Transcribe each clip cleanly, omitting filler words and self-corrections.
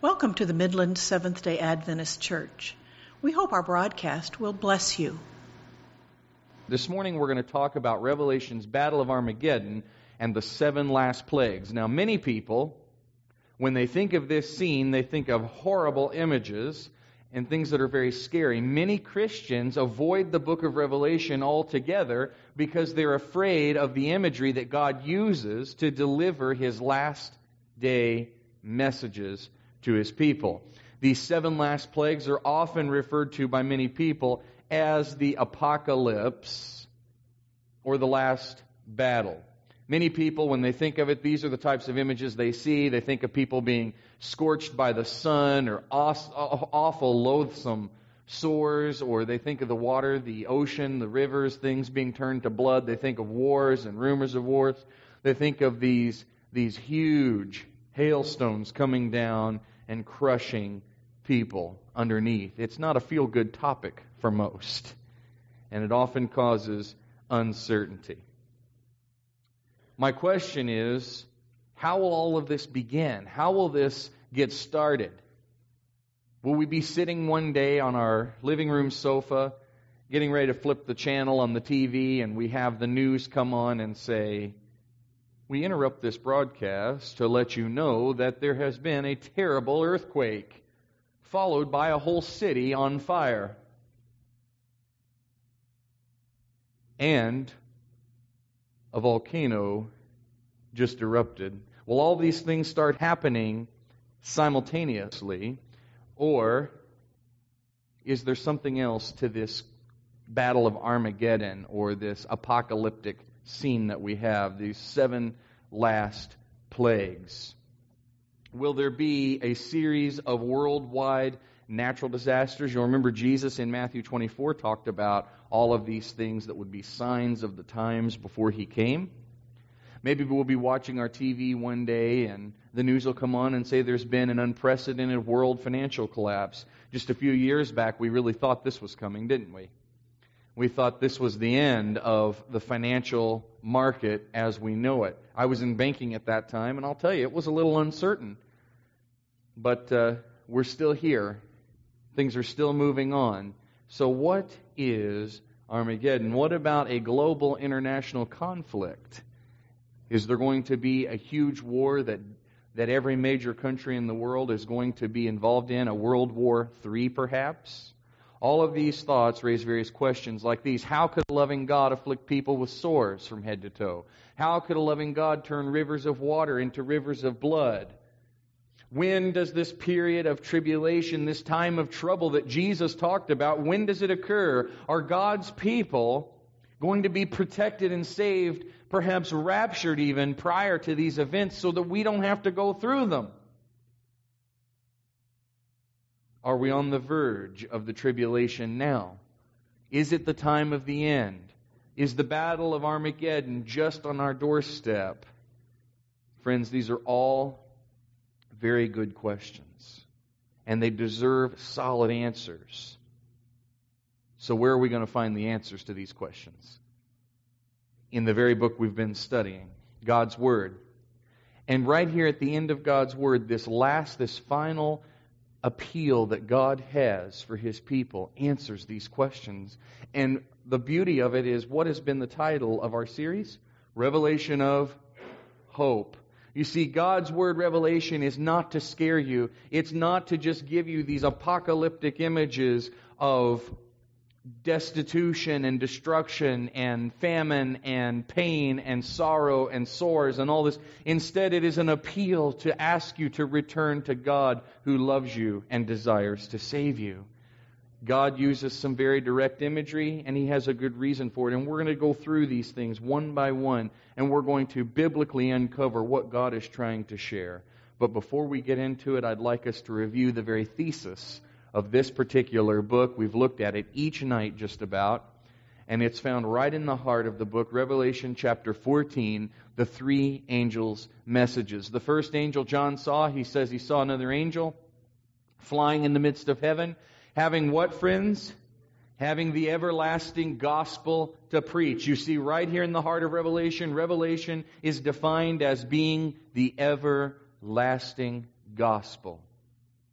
Welcome to the Midland Seventh-day Adventist Church. We hope our broadcast will bless you. This morning we're going to talk about Revelation's Battle of Armageddon and the 7 last plagues. Now, many people, when they think of this scene, they think of horrible images and things that are very scary. Many Christians avoid the book of Revelation altogether because they're afraid of the imagery that God uses to deliver His last day messages to His people. These 7 last plagues are often referred to by many people as the apocalypse or the last battle. Many people, when they think of it, these are the types of images they see. They think of people being scorched by the sun or awful, loathsome sores, or they think of the water, the ocean, the rivers, things being turned to blood. They think of wars and rumors of wars. They think of these huge hailstones coming down and crushing people underneath. It's not a feel-good topic for most, and it often causes uncertainty. My question is, how will all of this begin? How will this get started? Will we be sitting one day on our living room sofa, getting ready to flip the channel on the TV, and we have the news come on and say, "We interrupt this broadcast to let you know that there has been a terrible earthquake, followed by a whole city on fire. And a volcano just erupted." Will all these things start happening simultaneously? Or is there something else to this battle of Armageddon or this apocalyptic scene that we have, these 7 last plagues? Will there be a series of worldwide natural disasters? You'll remember Jesus in Matthew 24 talked about all of these things that would be signs of the times before He came. Maybe we'll be watching our TV one day and the news will come on and say there's been an unprecedented world financial collapse. Just a few years back, we really thought this was coming, didn't we? We thought this was the end of the financial market as we know it. I was in banking at that time, and I'll tell you, it was a little uncertain. But we're still here. Things are still moving on. So what is Armageddon? What about a global international conflict? Is there going to be a huge war that every major country in the world is going to be involved in? A World War III, perhaps? All of these thoughts raise various questions like these. How could a loving God afflict people with sores from head to toe? How could a loving God turn rivers of water into rivers of blood? When does this period of tribulation, this time of trouble that Jesus talked about, when does it occur? Are God's people going to be protected and saved, perhaps raptured even, prior to these events so that we don't have to go through them? Are we on the verge of the tribulation now? Is it the time of the end? Is the battle of Armageddon just on our doorstep? Friends, these are all very good questions, and they deserve solid answers. So where are we going to find the answers to these questions? In the very book we've been studying, God's Word. And right here at the end of God's Word, this final appeal that God has for His people answers these questions. And the beauty of it is, what has been the title of our series? Revelation of Hope. You see, God's Word revelation is not to scare you. It's not to just give you these apocalyptic images of destitution and destruction and famine and pain and sorrow and sores and all this. Instead, it is an appeal to ask you to return to God who loves you and desires to save you. God uses some very direct imagery, and He has a good reason for it. And we're going to go through these things one by one, and we're going to biblically uncover what God is trying to share. But before we get into it, I'd like us to review the very thesis of this particular book. We've looked at it each night just about, and it's found right in the heart of the book, Revelation chapter 14, the 3 angels' messages. The first angel John saw, he says he saw another angel flying in the midst of heaven, having what, friends? Having the everlasting gospel to preach. You see, right here in the heart of Revelation, Revelation is defined as being the everlasting gospel.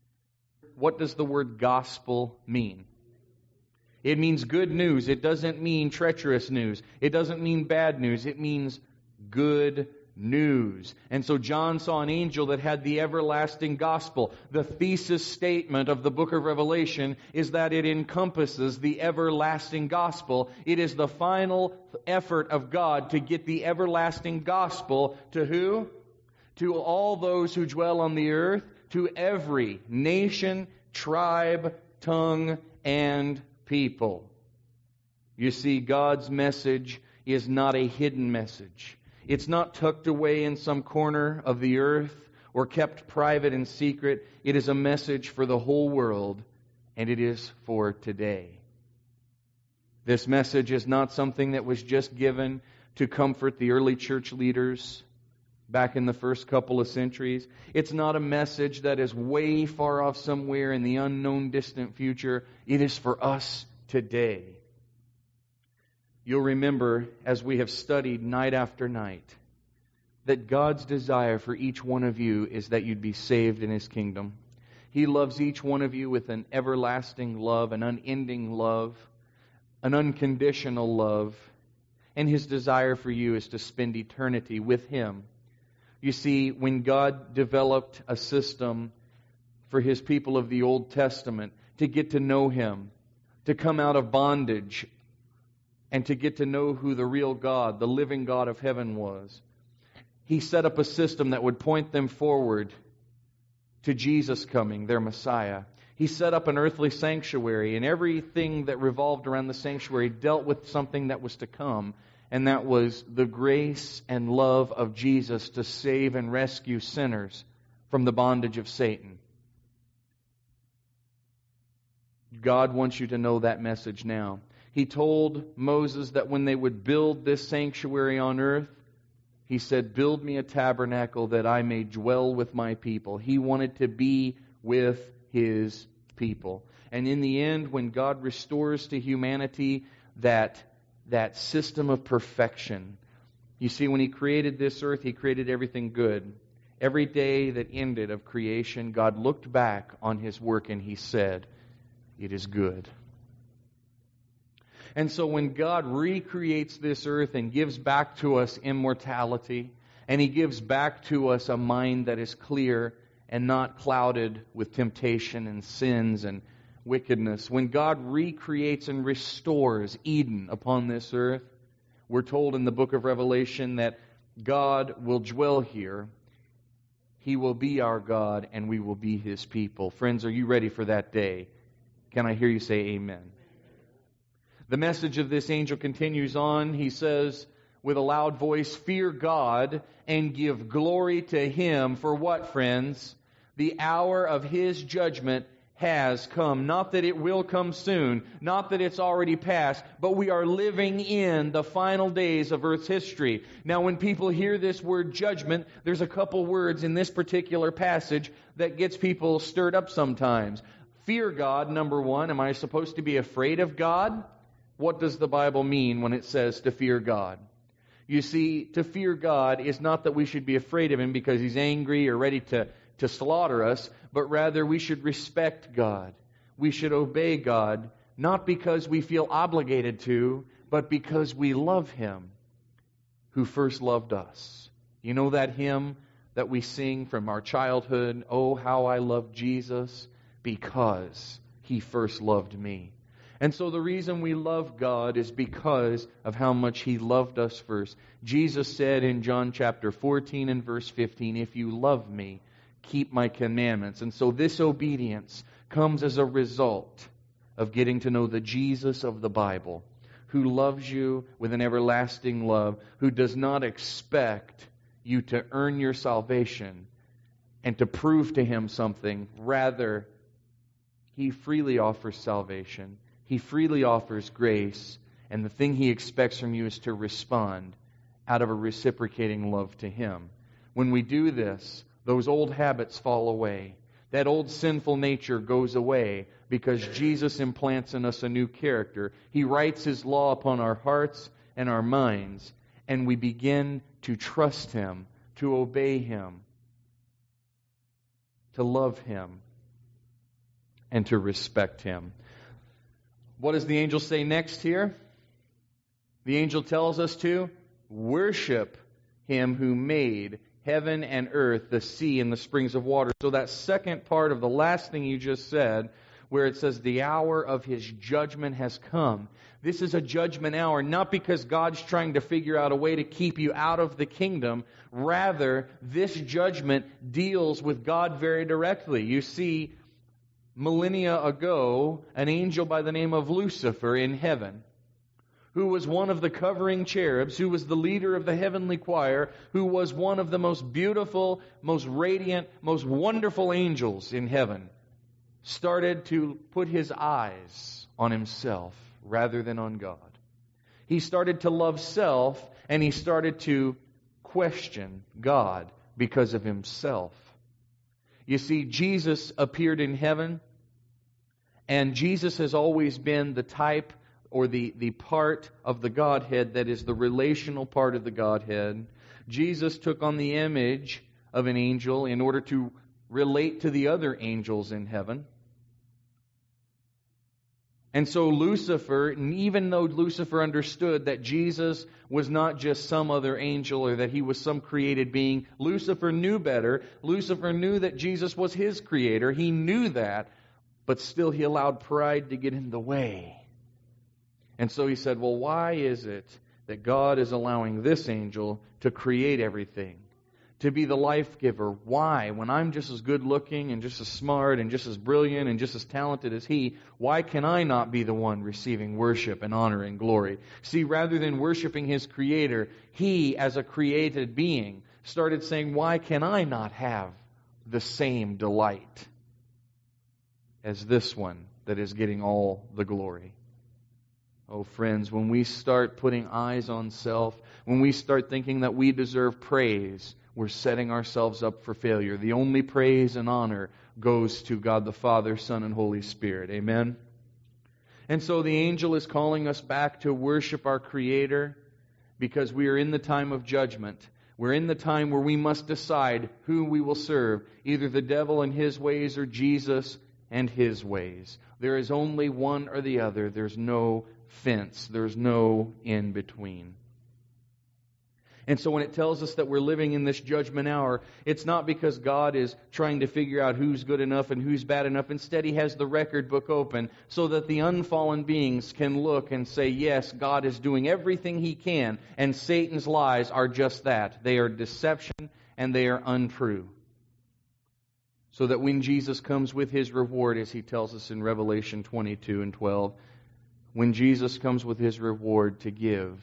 what does the word gospel mean? It means good news. It doesn't mean treacherous news. It doesn't mean bad news. It means good news. And so John saw an angel that had the everlasting gospel. The thesis statement of the book of Revelation is that it encompasses the everlasting gospel. It is the final effort of God to get the everlasting gospel to who? To all those who dwell on the earth, to every nation, tribe, tongue, and people. You see, God's message is not a hidden message. It's not tucked away in some corner of the earth or kept private and secret. It is a message for the whole world, and it is for today. This message is not something that was just given to comfort the early church leaders back in the first couple of centuries. It's not a message that is way far off somewhere in the unknown distant future. It is for us today. You'll remember, as we have studied night after night, that God's desire for each one of you is that you'd be saved in His kingdom. He loves each one of you with an everlasting love, an unending love, an unconditional love, and His desire for you is to spend eternity with Him. You see, when God developed a system for His people of the Old Testament to get to know Him, to come out of bondage, and to get to know who the real God, the living God of heaven was, He set up a system that would point them forward to Jesus coming, their Messiah. He set up an earthly sanctuary, and everything that revolved around the sanctuary dealt with something that was to come, and that was the grace and love of Jesus to save and rescue sinners from the bondage of Satan. God wants you to know that message now. He told Moses that when they would build this sanctuary on earth, He said, "Build me a tabernacle that I may dwell with my people." He wanted to be with His people. And in the end, when God restores to humanity that system of perfection, you see, when He created this earth, He created everything good. Every day that ended of creation, God looked back on His work and He said, "It is good." And so when God recreates this earth and gives back to us immortality, and He gives back to us a mind that is clear and not clouded with temptation and sins and wickedness, when God recreates and restores Eden upon this earth, we're told in the book of Revelation that God will dwell here. He will be our God, and we will be His people. Friends, are you ready for that day? Can I hear you say amen? The message of this angel continues on. He says with a loud voice, "Fear God and give glory to Him, for what, friends? The hour of His judgment has come." Not that it will come soon, not that it's already passed, but we are living in the final days of Earth's history. Now, when people hear this word judgment, there's a couple words in this particular passage that gets people stirred up sometimes. Fear God, number one. Am I supposed to be afraid of God? What does the Bible mean when it says to fear God? You see, to fear God is not that we should be afraid of Him because He's angry or ready to slaughter us, but rather we should respect God. We should obey God, not because we feel obligated to, but because we love Him who first loved us. You know that hymn that we sing from our childhood, "Oh, how I love Jesus, because He first loved me." And so the reason we love God is because of how much He loved us first. Jesus said in John chapter 14 and verse 15, "If you love me, keep my commandments." And so this obedience comes as a result of getting to know the Jesus of the Bible, who loves you with an everlasting love, who does not expect you to earn your salvation and to prove to Him something. Rather, He freely offers salvation. He freely offers grace, and the thing He expects from you is to respond out of a reciprocating love to Him. When we do this, those old habits fall away. That old sinful nature goes away because Jesus implants in us a new character. He writes His law upon our hearts and our minds, and we begin to trust Him, to obey Him, to love Him. and to respect Him. What does the angel say next here? The angel tells us to worship Him who made heaven and earth, the sea and the springs of water. So that second part of the last thing you just said, where it says the hour of His judgment has come. This is a judgment hour, not because God's trying to figure out a way to keep you out of the kingdom. Rather, this judgment deals with God very directly. You see, millennia ago, an angel by the name of Lucifer in heaven, who was one of the covering cherubs, who was the leader of the heavenly choir, who was one of the most beautiful, most radiant, most wonderful angels in heaven, started to put his eyes on himself rather than on God. He started to love self, and he started to question God because of himself. You see, Jesus appeared in heaven, and Jesus has always been the type or the part of the Godhead that is the relational part of the Godhead. Jesus took on the image of an angel in order to relate to the other angels in heaven. And so Lucifer, and even though Lucifer understood that Jesus was not just some other angel or that he was some created being, Lucifer knew better. Lucifer knew that Jesus was his creator. He knew that, but still he allowed pride to get in the way. And so he said, well, why is it that God is allowing this angel to create everything, to be the life giver? Why? When I'm just as good looking and just as smart and just as brilliant and just as talented as he, why can I not be the one receiving worship and honor and glory? See, rather than worshiping his creator, he, as a created being, started saying, why can I not have the same delight as this one that is getting all the glory? Oh, friends, when we start putting eyes on self, when we start thinking that we deserve praise, we're setting ourselves up for failure. The only praise and honor goes to God the Father, Son, and Holy Spirit. Amen? And so the angel is calling us back to worship our Creator because we are in the time of judgment. We're in the time where we must decide who we will serve, either the devil and his ways or Jesus and his ways. There is only one or the other. There's no fence. There's no in between. And so when it tells us that we're living in this judgment hour, it's not because God is trying to figure out who's good enough and who's bad enough. Instead, He has the record book open so that the unfallen beings can look and say, yes, God is doing everything He can. And Satan's lies are just that. They are deception and they are untrue. So that when Jesus comes with His reward, as He tells us in Revelation 22 and 12, when Jesus comes with His reward to give,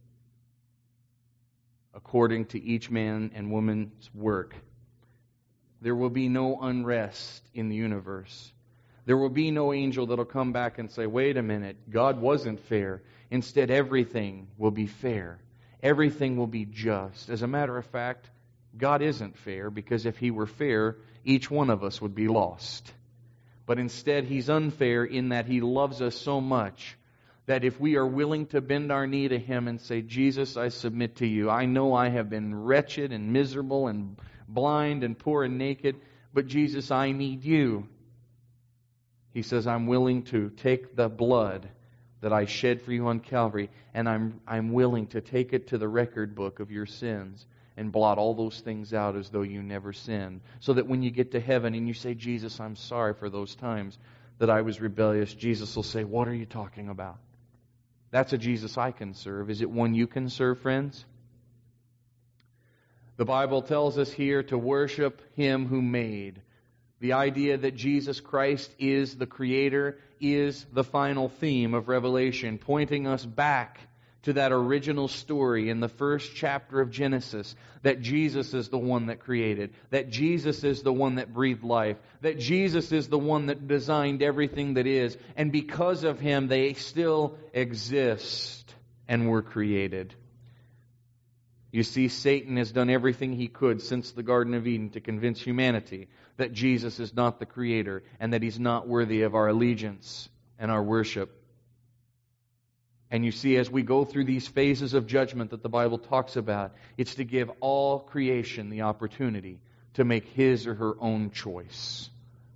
according to each man and woman's work, there will be no unrest in the universe. There will be no angel that will come back and say, wait a minute, God wasn't fair. Instead, everything will be fair. Everything will be just. As a matter of fact, God isn't fair, because if He were fair, each one of us would be lost. But instead, He's unfair in that He loves us so much that if we are willing to bend our knee to Him and say, Jesus, I submit to You. I know I have been wretched and miserable and blind and poor and naked, but Jesus, I need You. He says, I'm willing to take the blood that I shed for You on Calvary, and I'm willing to take it to the record book of your sins and blot all those things out as though you never sinned. So that when you get to heaven and you say, Jesus, I'm sorry for those times that I was rebellious, Jesus will say, what are you talking about? That's a Jesus I can serve. Is it one you can serve, friends? The Bible tells us here to worship Him who made. The idea that Jesus Christ is the Creator is the final theme of Revelation, pointing us back to that original story in the first chapter of Genesis, that Jesus is the one that created, that Jesus is the one that breathed life, that Jesus is the one that designed everything that is, and because of Him they still exist and were created. You see, Satan has done everything he could since the Garden of Eden to convince humanity that Jesus is not the Creator and that He's not worthy of our allegiance and our worship. And you see, as we go through these phases of judgment that the Bible talks about, it's to give all creation the opportunity to make his or her own choice.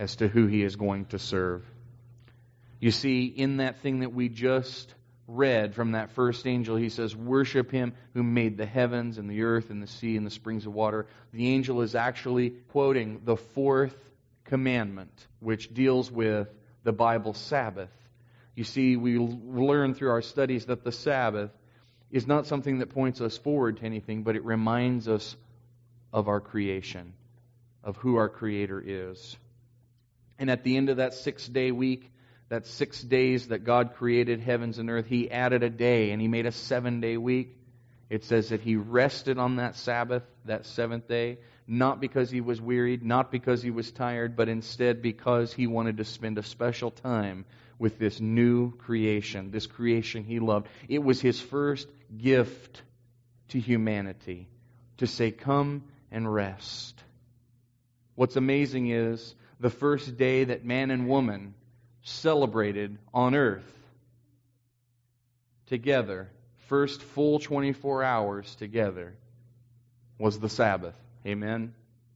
as to who he is going to serve. You see, in that thing that we just read from that first angel, he says, worship him who made the heavens and the earth and the sea and the springs of water. The angel is actually quoting the fourth commandment, which deals with the Bible Sabbath. You see, we learn through our studies that the Sabbath is not something that points us forward to anything, but it reminds us of our creation, of who our Creator is. And at the end of that 6-day week, that 6 days that God created heavens and earth, He added a day, and He made a 7-day week. It says that He rested on that Sabbath, that 7th day, not because He was wearied, not because He was tired, but instead because He wanted to spend a special time with this new creation, this creation He loved. It was His first gift to humanity, to say, come and rest. What's amazing is the first day that man and woman celebrated on earth together, first full 24 hours together, was the Sabbath. Amen.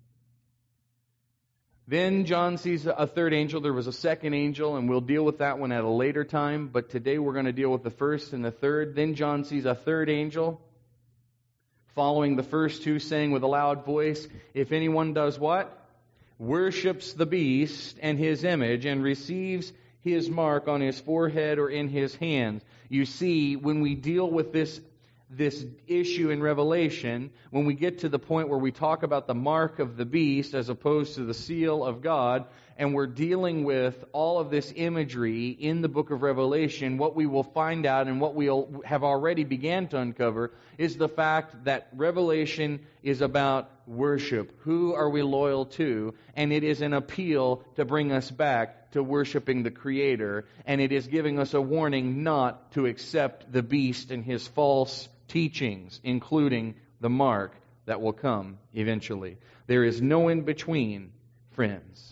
Then John sees a third angel. There was a second angel, and we'll deal with that one at a later time. But today we're going to deal with the first and the third. Then John sees a third angel following the first two, saying with a loud voice, if anyone does what? Worships the beast and his image and receives his mark on his forehead or in his hands. You see, when we deal with this issue in Revelation, when we get to the point where we talk about the mark of the beast as opposed to the seal of God, and we're dealing with all of this imagery in the book of Revelation, what we will find out and what we'll have already began to uncover is the fact that Revelation is about worship. Who are we loyal to? And it is an appeal to bring us back to worshiping the Creator, and it is giving us a warning not to accept the beast and his false teachings, including the mark that will come eventually. There is no in-between, friends.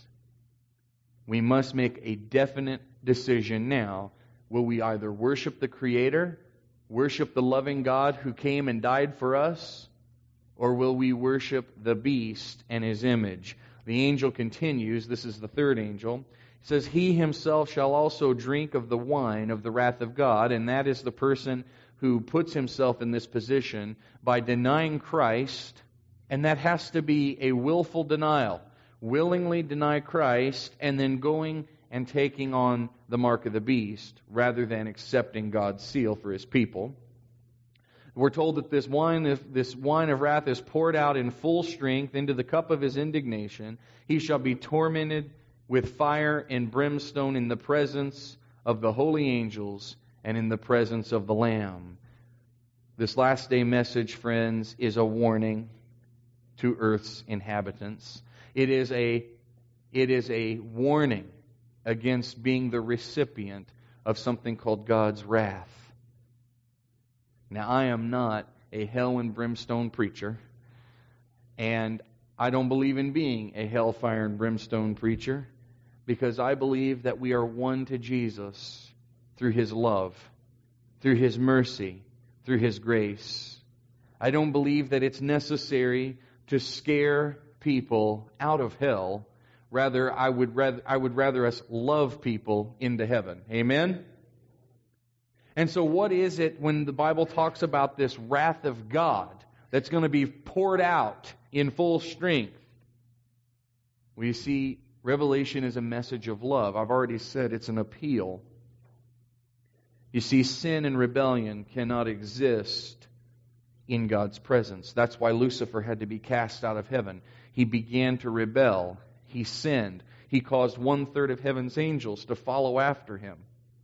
We must make a definite decision now. Will we either worship the Creator, worship the loving God who came and died for us, or will we worship the beast and his image? The angel continues, this is the third angel. It says, he himself shall also drink of the wine of the wrath of God, and that is the person who puts himself in this position by denying Christ, and that has to be a willful denial. Willingly deny Christ, and then going and taking on the mark of the beast, rather than accepting God's seal for His people. We're told that this wine of wrath is poured out in full strength into the cup of his indignation. He shall be tormented with fire and brimstone in the presence of the holy angels and in the presence of the Lamb. This last day message, friends, is a warning to earth's inhabitants. It is a warning against being the recipient of something called God's wrath. Now, I am not a hell and brimstone preacher, and I don't believe in being a hellfire and brimstone preacher, because I believe that we are one to Jesus through His love, through His mercy, through His grace. I don't believe that it's necessary to scare people out of hell. Rather, I would rather us love people into heaven. Amen? And so what is it when the Bible talks about this wrath of God that's going to be poured out in full strength? We see Revelation is a message of love. I've already said it's an appeal. You see, sin and rebellion cannot exist in God's presence. That's why Lucifer had to be cast out of heaven. He began to rebel. He sinned. He caused 1/3 of heaven's angels to follow after him.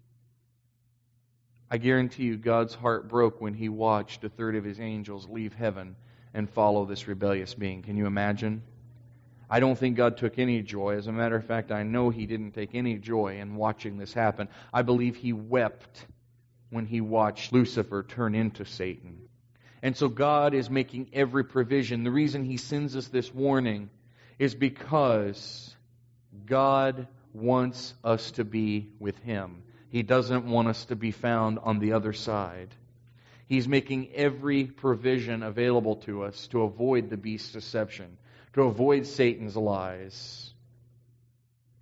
I guarantee you God's heart broke when He watched 1/3 of His angels leave heaven and follow this rebellious being. Can you imagine? I don't think God took any joy. As a matter of fact, I know He didn't take any joy in watching this happen. I believe He wept when He watched Lucifer turn into Satan. And so God is making every provision. The reason He sends us this warning is because God wants us to be with Him. He doesn't want us to be found on the other side. He's making every provision available to us to avoid the beast's deception, to avoid Satan's lies.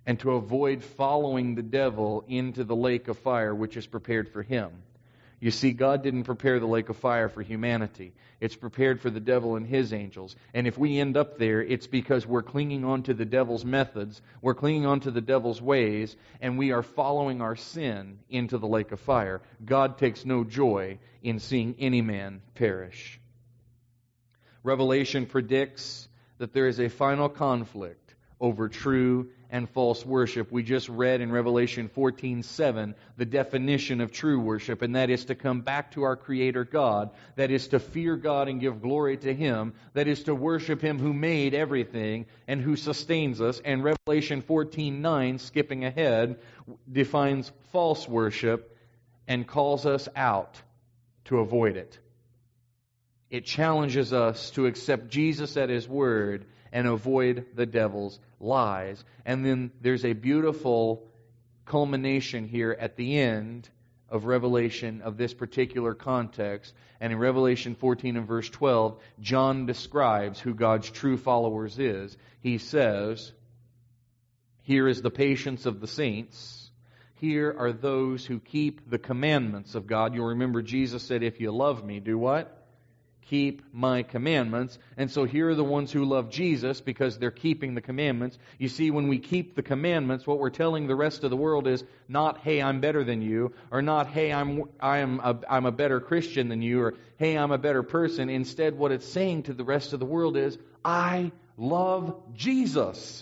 and to avoid following the devil into the lake of fire which is prepared for him. You see, God didn't prepare the lake of fire for humanity. It's prepared for the devil and his angels. And if we end up there, it's because we're clinging on to the devil's methods, we're clinging on to the devil's ways, and we are following our sin into the lake of fire. God takes no joy in seeing any man perish. Revelation predicts that there is a final conflict over true and false worship. We just read in Revelation 14:7 the definition of true worship, and that is to come back to our Creator God, that is to fear God and give glory to Him, that is to worship Him who made everything and who sustains us. And Revelation 14:9, skipping ahead, defines false worship and calls us out to avoid it. It challenges us to accept Jesus at His word and avoid the devil's lies. And then there's a beautiful culmination here at the end of Revelation of this particular context. And in Revelation 14 and verse 12, John describes who God's true followers is. He says, "Here is the patience of the saints. Here are those who keep the commandments of God." You'll remember Jesus said, "If you love me, do what? Keep my commandments." And so here are the ones who love Jesus because they're keeping the commandments. You see, when we keep the commandments, what we're telling the rest of the world is not, "Hey, I'm better than you," or not, "Hey, I'm a better Christian than you," or "Hey, I'm a better person." Instead, what it's saying to the rest of the world is, "I love Jesus."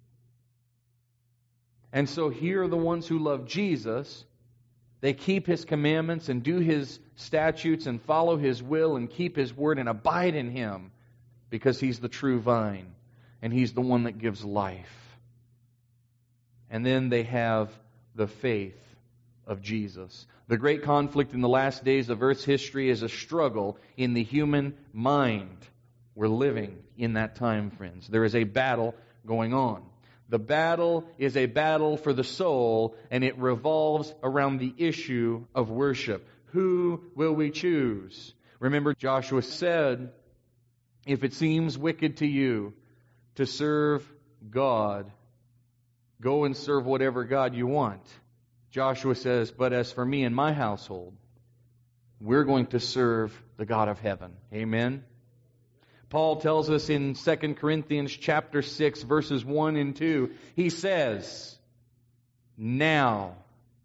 And so here are the ones who love Jesus. They keep His commandments and do His statutes and follow His will and keep His word and abide in Him because He's the true vine and He's the one that gives life. And then they have the faith of Jesus. The great conflict in the last days of Earth's history is a struggle in the human mind. We're living in that time, friends. There is a battle going on. The battle is a battle for the soul, and it revolves around the issue of worship. Who will we choose? Remember, Joshua said, "If it seems wicked to you to serve God, go and serve whatever God you want." Joshua says, "But as for me and my household, we're going to serve the God of heaven." Amen. Paul tells us in 2 Corinthians chapter 6, verses 1 and 2, he says, "Now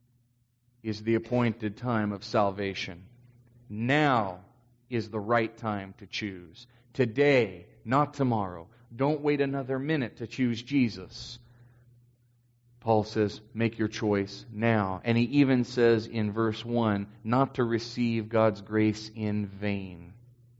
is the appointed time of salvation. Now is the right time to choose. Today, not tomorrow. Don't wait another minute to choose Jesus." Paul says, make your choice now. And he even says in verse 1, not to receive God's grace in vain,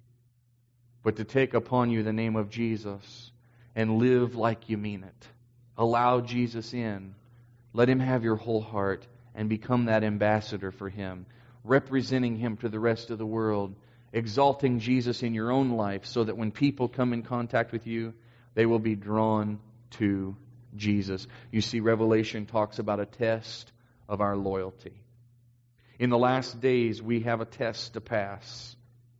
but to take upon you the name of Jesus and live like you mean it. Allow Jesus in. Let Him have your whole heart and become that ambassador for Him, representing Him to the rest of the world, exalting Jesus in your own life so that when people come in contact with you, they will be drawn to Jesus. You see, Revelation talks about a test of our loyalty. In the last days, we have a test to pass.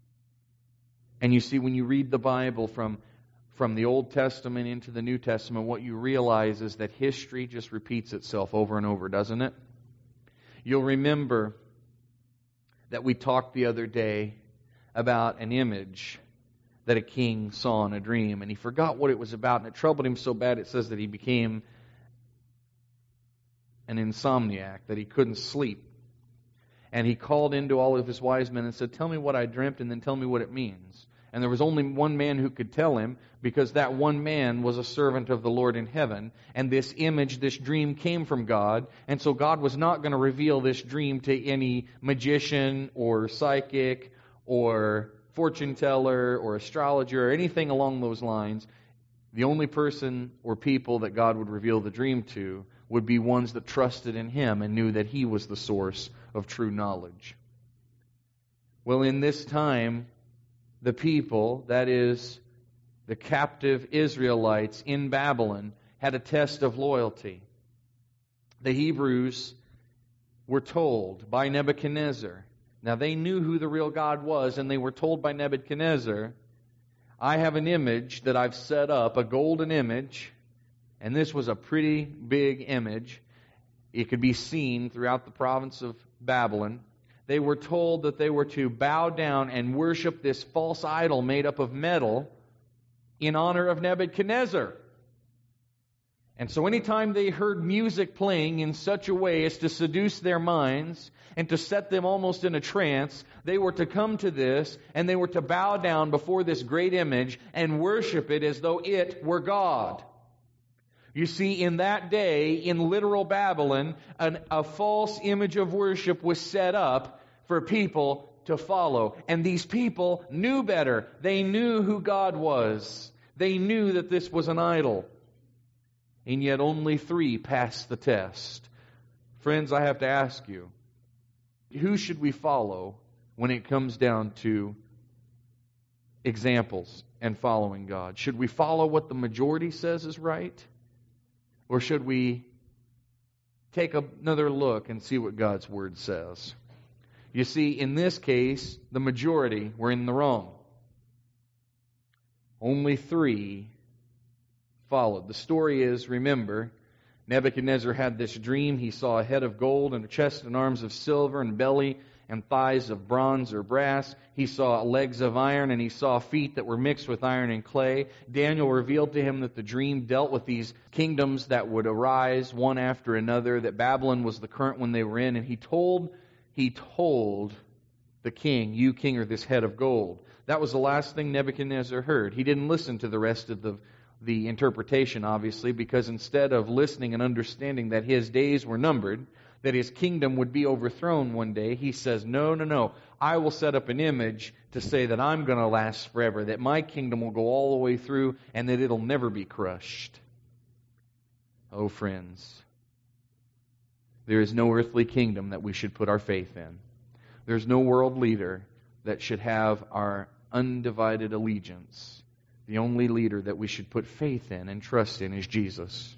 And you see, when you read the Bible from the Old Testament into the New Testament, what you realize is that history just repeats itself over and over, doesn't it? You'll remember that we talked the other day about an image that a king saw in a dream, and he forgot what it was about, and it troubled him so bad it says that he became an insomniac, that he couldn't sleep. And he called into all of his wise men and said, "Tell me what I dreamt, and then tell me what it means." And there was only one man who could tell him, because that one man was a servant of the Lord in heaven. And this image, this dream came from God. And so God was not going to reveal this dream to any magician or psychic or fortune teller or astrologer or anything along those lines. The only person or people that God would reveal the dream to would be ones that trusted in Him and knew that He was the source of true knowledge. Well, in this time, the people, that is, the captive Israelites in Babylon, had a test of loyalty. The Hebrews were told by Nebuchadnezzar. Now, they knew who the real God was, and they were told by Nebuchadnezzar, "I have an image that I've set up, a golden image, And this was a pretty big image. It could be seen throughout the province of Babylon. They were told that they were to bow down and worship this false idol made up of metal in honor of Nebuchadnezzar. And so anytime they heard music playing in such a way as to seduce their minds and to set them almost in a trance, they were to come to this and they were to bow down before this great image and worship it as though it were God. You see, in that day, in literal Babylon, a false image of worship was set up for people to follow. And these people knew better. They knew who God was. They knew that this was an idol. And yet only 3 passed the test. Friends, I have to ask you, who should we follow when it comes down to examples and following God? Should we follow what the majority says is right? Or should we take another look and see what God's Word says? You see, in this case, the majority were in the wrong. Only 3 followed. The story is, remember, Nebuchadnezzar had this dream. He saw a head of gold and a chest and arms of silver and belly and thighs of bronze or brass. He saw legs of iron, and he saw feet that were mixed with iron and clay. Daniel revealed to him that the dream dealt with these kingdoms that would arise one after another, that Babylon was the current one they were in, and he told the king, "You, king, are this head of gold." That was the last thing Nebuchadnezzar heard. He didn't listen to the rest of the interpretation, obviously, because instead of listening and understanding that his days were numbered, that his kingdom would be overthrown one day, he says, no, I will set up an image to say that I'm going to last forever, that my kingdom will go all the way through, and that it'll never be crushed. Oh, friends, there is no earthly kingdom that we should put our faith in. There's no world leader that should have our undivided allegiance. The only leader that we should put faith in and trust in is Jesus.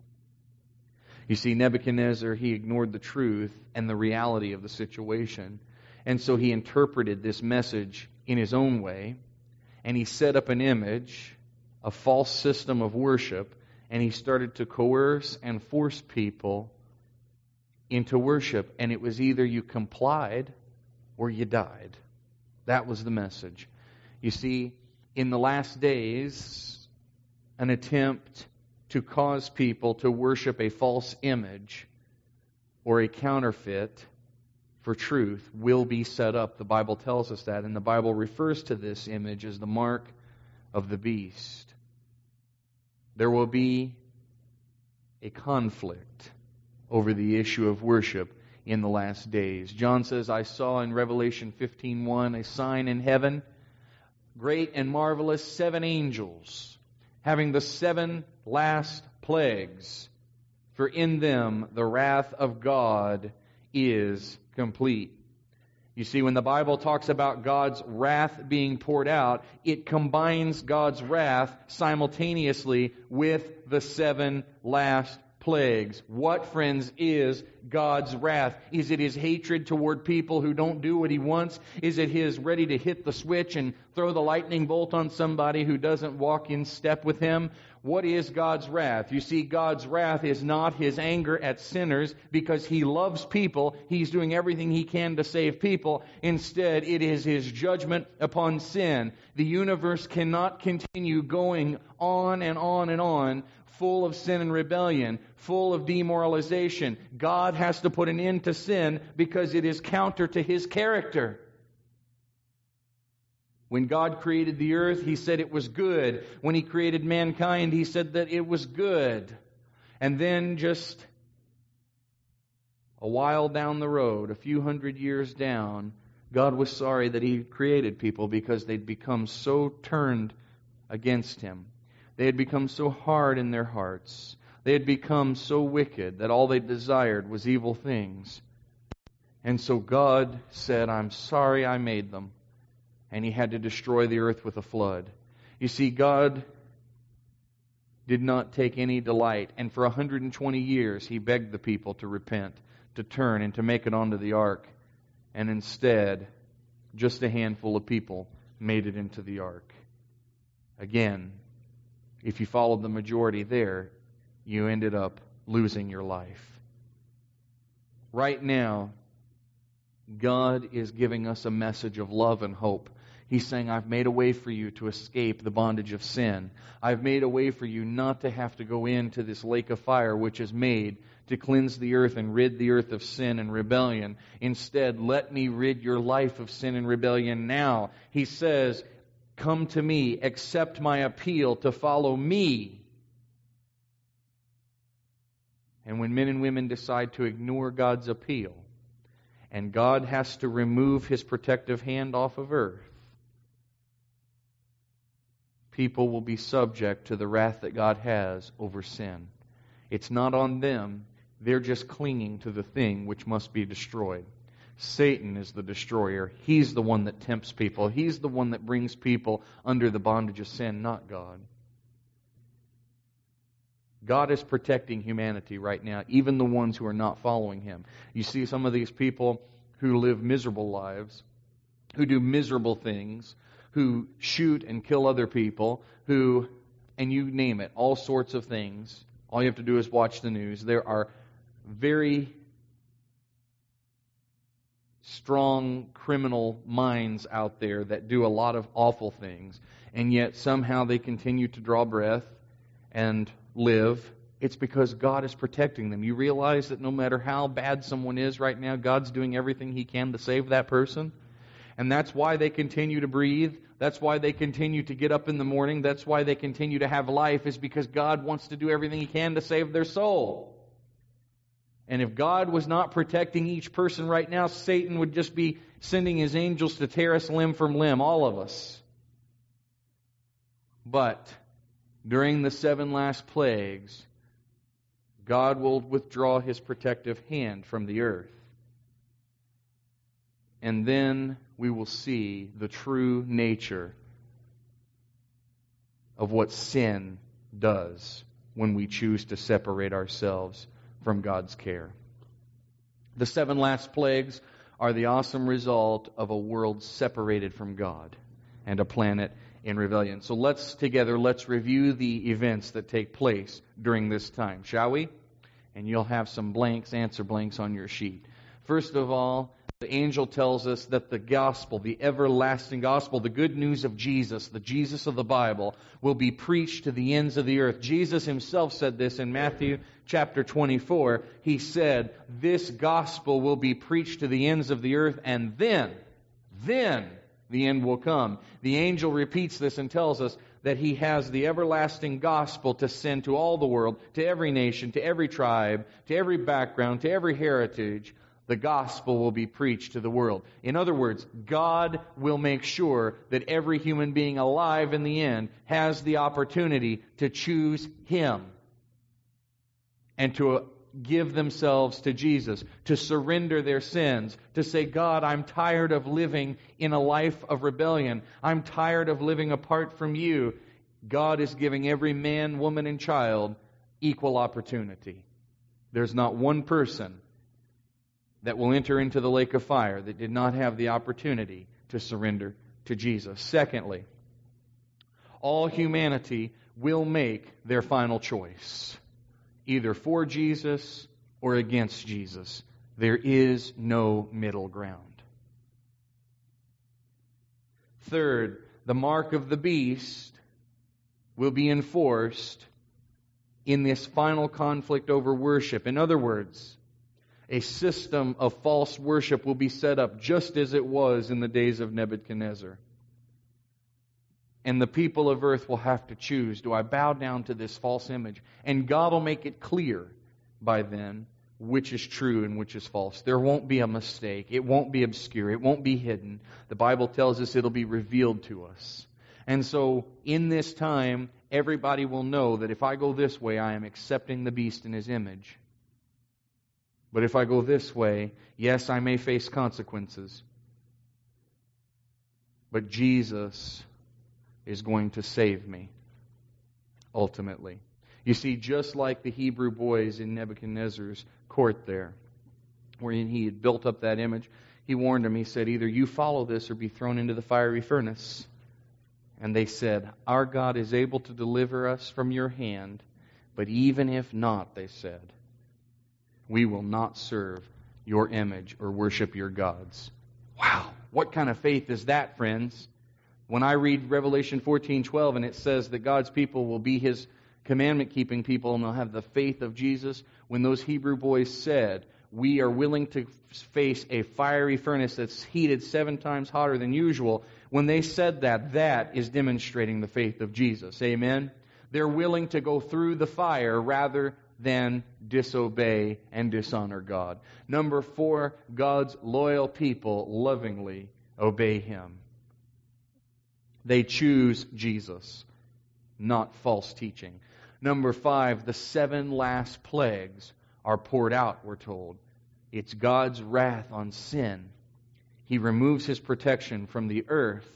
You see, Nebuchadnezzar, he ignored the truth and the reality of the situation. And so he interpreted this message in his own way. And he set up an image, a false system of worship. And he started to coerce and force people into worship. And it was either you complied or you died. That was the message. You see, in the last days, an attempt to cause people to worship a false image or a counterfeit for truth will be set up. The Bible tells us that, and the Bible refers to this image as the mark of the beast. There will be a conflict over the issue of worship in the last days. John says, I saw in Revelation 15:1 a sign in heaven, great and marvelous, 7 angels, having the 7 last plagues, for in them the wrath of God is complete. You see, when the Bible talks about God's wrath being poured out, it combines God's wrath simultaneously with the 7 last plagues. What, friends, is God's wrath? Is it His hatred toward people who don't do what He wants? Is it His ready to hit the switch and throw the lightning bolt on somebody who doesn't walk in step with Him? What is God's wrath? You see, God's wrath is not His anger at sinners because He loves people. He's doing everything He can to save people. Instead, it is His judgment upon sin. The universe cannot continue going on and on and on, full of sin and rebellion, full of demoralization. God has to put an end to sin because it is counter to His character. When God created the earth, He said it was good. When He created mankind, He said that it was good. And then just a while down the road, a few hundred years down, God was sorry that He created people because they'd become so turned against Him. They had become so hard in their hearts. They had become so wicked that all they desired was evil things. And so God said, I'm sorry I made them. And He had to destroy the earth with a flood. You see, God did not take any delight. And for 120 years, He begged the people to repent, to turn, and to make it onto the ark. And instead, just a handful of people made it into the ark. Again, if you followed the majority there, you ended up losing your life. Right now, God is giving us a message of love and hope. He's saying, I've made a way for you to escape the bondage of sin. I've made a way for you not to have to go into this lake of fire which is made to cleanse the earth and rid the earth of sin and rebellion. Instead, let me rid your life of sin and rebellion now. He says, come to me, accept my appeal to follow me. And when men and women decide to ignore God's appeal, and God has to remove His protective hand off of earth, people will be subject to the wrath that God has over sin. It's not on them. They're just clinging to the thing which must be destroyed. Satan is the destroyer. He's the one that tempts people. He's the one that brings people under the bondage of sin, not God. God is protecting humanity right now, even the ones who are not following Him. You see some of these people who live miserable lives, who do miserable things, who shoot and kill other people, and you name it, all sorts of things. All you have to do is watch the news. There are very strong criminal minds out there that do a lot of awful things, and yet somehow they continue to draw breath and live. It's because God is protecting them. You realize that no matter how bad someone is right now, God's doing everything He can to save that person? And that's why they continue to breathe. That's why they continue to get up in the morning. That's why they continue to have life, is because God wants to do everything He can to save their soul. And if God was not protecting each person right now, Satan would just be sending his angels to tear us limb from limb, all of us. But during the 7 last plagues, God will withdraw His protective hand from the earth. And then we will see the true nature of what sin does when we choose to separate ourselves from God's care. The 7 last plagues are the awesome result of a world separated from God and a planet in rebellion. So let's review the events that take place during this time, shall we? And you'll have some answer blanks on your sheet. First of all, the angel tells us that the gospel, the everlasting gospel, the good news of Jesus, the Jesus of the Bible, will be preached to the ends of the earth. Jesus Himself said this in Matthew chapter 24. He said, this gospel will be preached to the ends of the earth, and then the end will come. The angel repeats this and tells us that He has the everlasting gospel to send to all the world, to every nation, to every tribe, to every background, to every heritage. The gospel will be preached to the world. In other words, God will make sure that every human being alive in the end has the opportunity to choose Him and to give themselves to Jesus, to surrender their sins, to say, God, I'm tired of living in a life of rebellion. I'm tired of living apart from You. God is giving every man, woman, and child equal opportunity. There's not one person that will enter into the lake of fire that did not have the opportunity to surrender to Jesus. Secondly, all humanity will make their final choice, either for Jesus or against Jesus. There is no middle ground. Third, the mark of the beast will be enforced in this final conflict over worship. In other words, a system of false worship will be set up just as it was in the days of Nebuchadnezzar. And the people of earth will have to choose, do I bow down to this false image? And God will make it clear by then which is true and which is false. There won't be a mistake. It won't be obscure. It won't be hidden. The Bible tells us it'll be revealed to us. And so in this time, everybody will know that if I go this way, I am accepting the beast in his image. But if I go this way, yes, I may face consequences. But Jesus is going to save me, ultimately. You see, just like the Hebrew boys in Nebuchadnezzar's court there, where he had built up that image, he warned them, he said, either you follow this or be thrown into the fiery furnace. And they said, our God is able to deliver us from your hand, But even if not, they said, we will not serve your image or worship your gods. Wow, what kind of faith is that, friends? When I read Revelation 14:12 and it says that God's people will be His commandment-keeping people and they'll have the faith of Jesus, when those Hebrew boys said, we are willing to face a fiery furnace that's heated 7 times hotter than usual, when they said that, that is demonstrating the faith of Jesus. Amen? They're willing to go through the fire rather than disobey and dishonor God. Number 4, God's loyal people lovingly obey Him. They choose Jesus, not false teaching. Number 5, the 7 last plagues are poured out, we're told. It's God's wrath on sin. He removes His protection from the earth,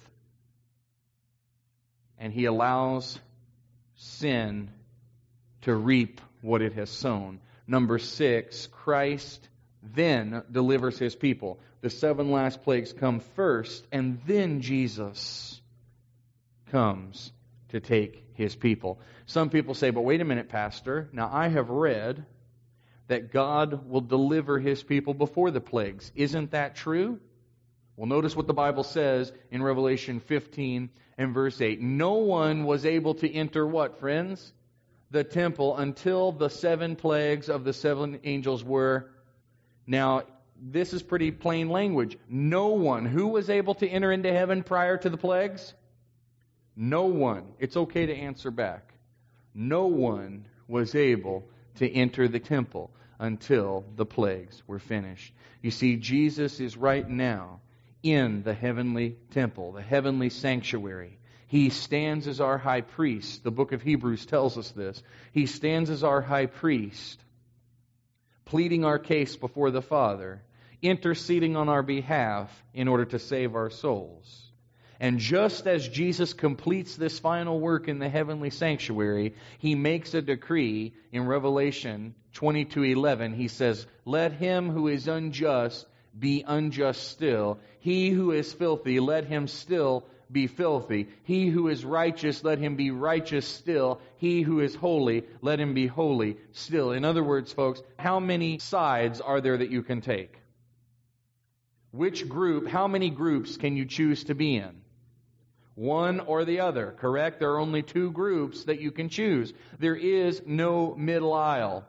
and He allows sin to reap what it has sown. Number 6, Christ then delivers His people. The 7 last plagues come first, and then Jesus comes to take His people. Some people say, but wait a minute, Pastor. Now I have read that God will deliver His people before the plagues. Isn't that true? Well, notice what the Bible says in Revelation 15 and verse 8. No one was able to enter what, friends? The temple until the 7 plagues of the 7 angels were. Now, this is pretty plain language. No one. Who was able to enter into heaven prior to the plagues? No one. It's okay to answer back. No one was able to enter the temple until the plagues were finished. You see, Jesus is right now in the heavenly temple, the heavenly sanctuary. He stands as our high priest. The book of Hebrews tells us this. He stands as our high priest, pleading our case before the Father, interceding on our behalf in order to save our souls. And just as Jesus completes this final work in the heavenly sanctuary, He makes a decree in Revelation 22:11. He says, let him who is unjust be unjust still. He who is filthy, let him still be filthy. He who is righteous, let him be righteous still. He who is holy, let him be holy still. In other words, folks, how many sides are there that you can take? Which group, how many groups can you choose to be in? One or the other, correct? There are only 2 groups that you can choose. There is no middle aisle.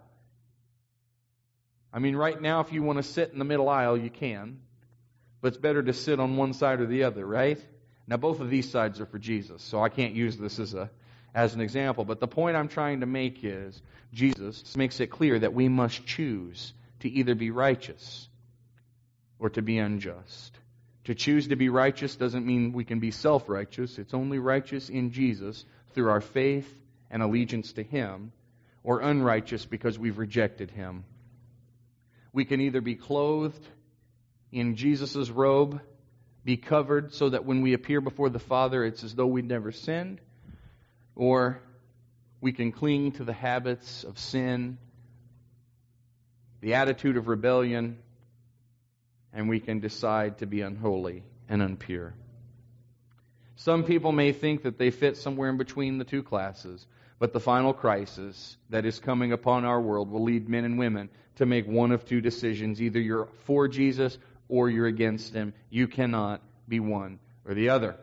I mean, right now, if you want to sit in the middle aisle, you can. But it's better to sit on one side or the other, right? Now, both of these sides are for Jesus, so I can't use this as an example. But the point I'm trying to make is, Jesus makes it clear that we must choose to either be righteous or to be unjust. To choose to be righteous doesn't mean we can be self-righteous. It's only righteous in Jesus through our faith and allegiance to Him, or unrighteous because we've rejected Him. We can either be clothed in Jesus' robe, be covered so that when we appear before the Father, it's as though we'd never sinned, or we can cling to the habits of sin, the attitude of rebellion, and we can decide to be unholy and impure. Some people may think that they fit somewhere in between the 2 classes, but the final crisis that is coming upon our world will lead men and women to make one of 2 decisions. Either you're for Jesus or you're against Him. You cannot be one or the other.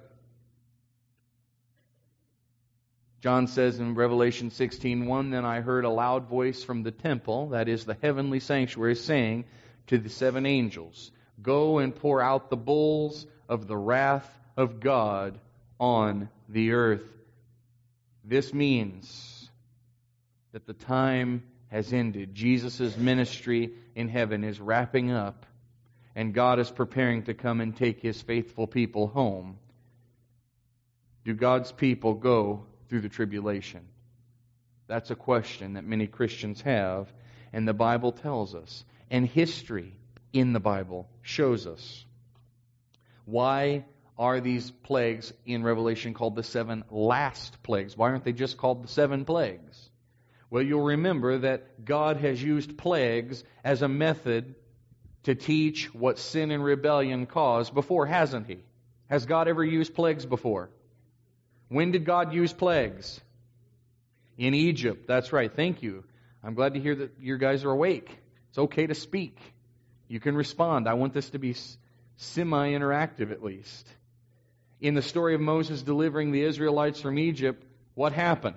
John says in Revelation 16:1, then I heard a loud voice from the temple, that is the heavenly sanctuary, saying to the 7 angels, go and pour out the bowls of the wrath of God on the earth. This means that the time has ended. Jesus' ministry in heaven is wrapping up, and God is preparing to come and take His faithful people home. Do God's people go through the tribulation? That's a question that many Christians have, and the Bible tells us, and history in the Bible shows us. Why are these plagues in Revelation called the 7 last plagues? Why aren't they just called the 7 plagues? Well, you'll remember that God has used plagues as a method to teach what sin and rebellion caused before, hasn't He? Has God ever used plagues before? When did God use plagues? In Egypt. That's right. Thank you. I'm glad to hear that you guys are awake. It's okay to speak. You can respond. I want this to be semi-interactive at least. In the story of Moses delivering the Israelites from Egypt, what happened?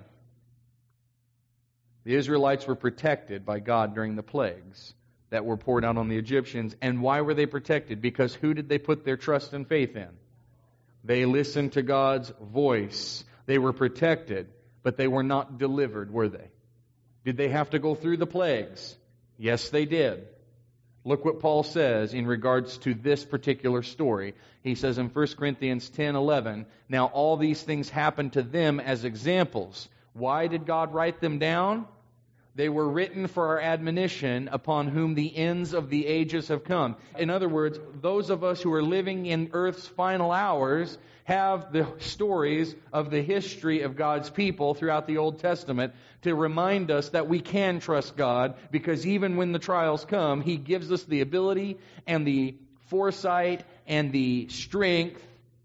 The Israelites were protected by God during the plagues that were poured out on the Egyptians. And why were they protected? Because who did they put their trust and faith in? They listened to God's voice. They were protected, but they were not delivered, were they? Did they have to go through the plagues? Yes, they did. Look what Paul says in regards to this particular story. He says in 1 Corinthians 10:11, "Now all these things happened to them as examples." Why did God write them down? They were written for our admonition, upon whom the ends of the ages have come. In other words, those of us who are living in earth's final hours have the stories of the history of God's people throughout the Old Testament to remind us that we can trust God, because even when the trials come, He gives us the ability and the foresight and the strength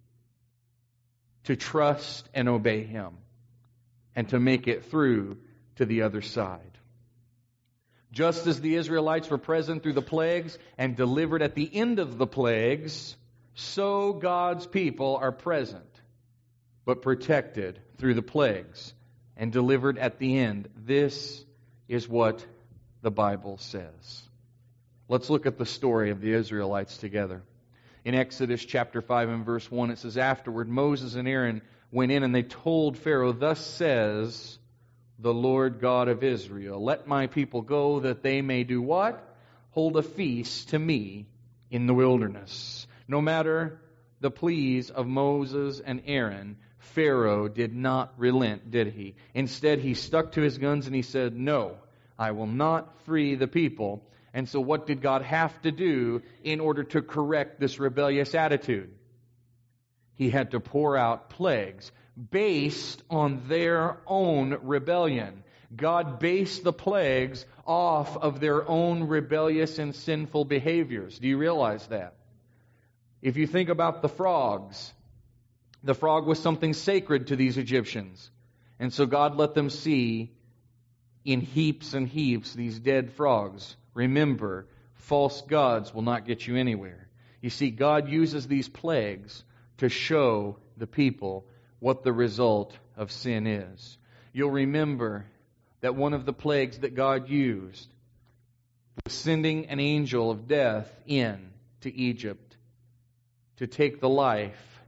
to trust and obey Him and to make it through to the other side. Just as the Israelites were present through the plagues and delivered at the end of the plagues, so God's people are present, but protected through the plagues and delivered at the end. This is what the Bible says. Let's look at the story of the Israelites together. In Exodus chapter 5 and verse 1, it says, "Afterward Moses and Aaron went in and they told Pharaoh, 'Thus says the Lord God of Israel, let my people go that they may do what? Hold a feast to me in the wilderness.'" No matter the pleas of Moses and Aaron, Pharaoh did not relent, did he? Instead, he stuck to his guns and he said, "No, I will not free the people." And so what did God have to do in order to correct this rebellious attitude? He had to pour out plagues based on their own rebellion. God based the plagues off of their own rebellious and sinful behaviors. Do you realize that? If you think about the frogs, the frog was something sacred to these Egyptians. And so God let them see in heaps and heaps these dead frogs. Remember, false gods will not get you anywhere. You see, God uses these plagues to show the people what the result of sin is. You'll remember that one of the plagues that God used was sending an angel of death in to Egypt to take the life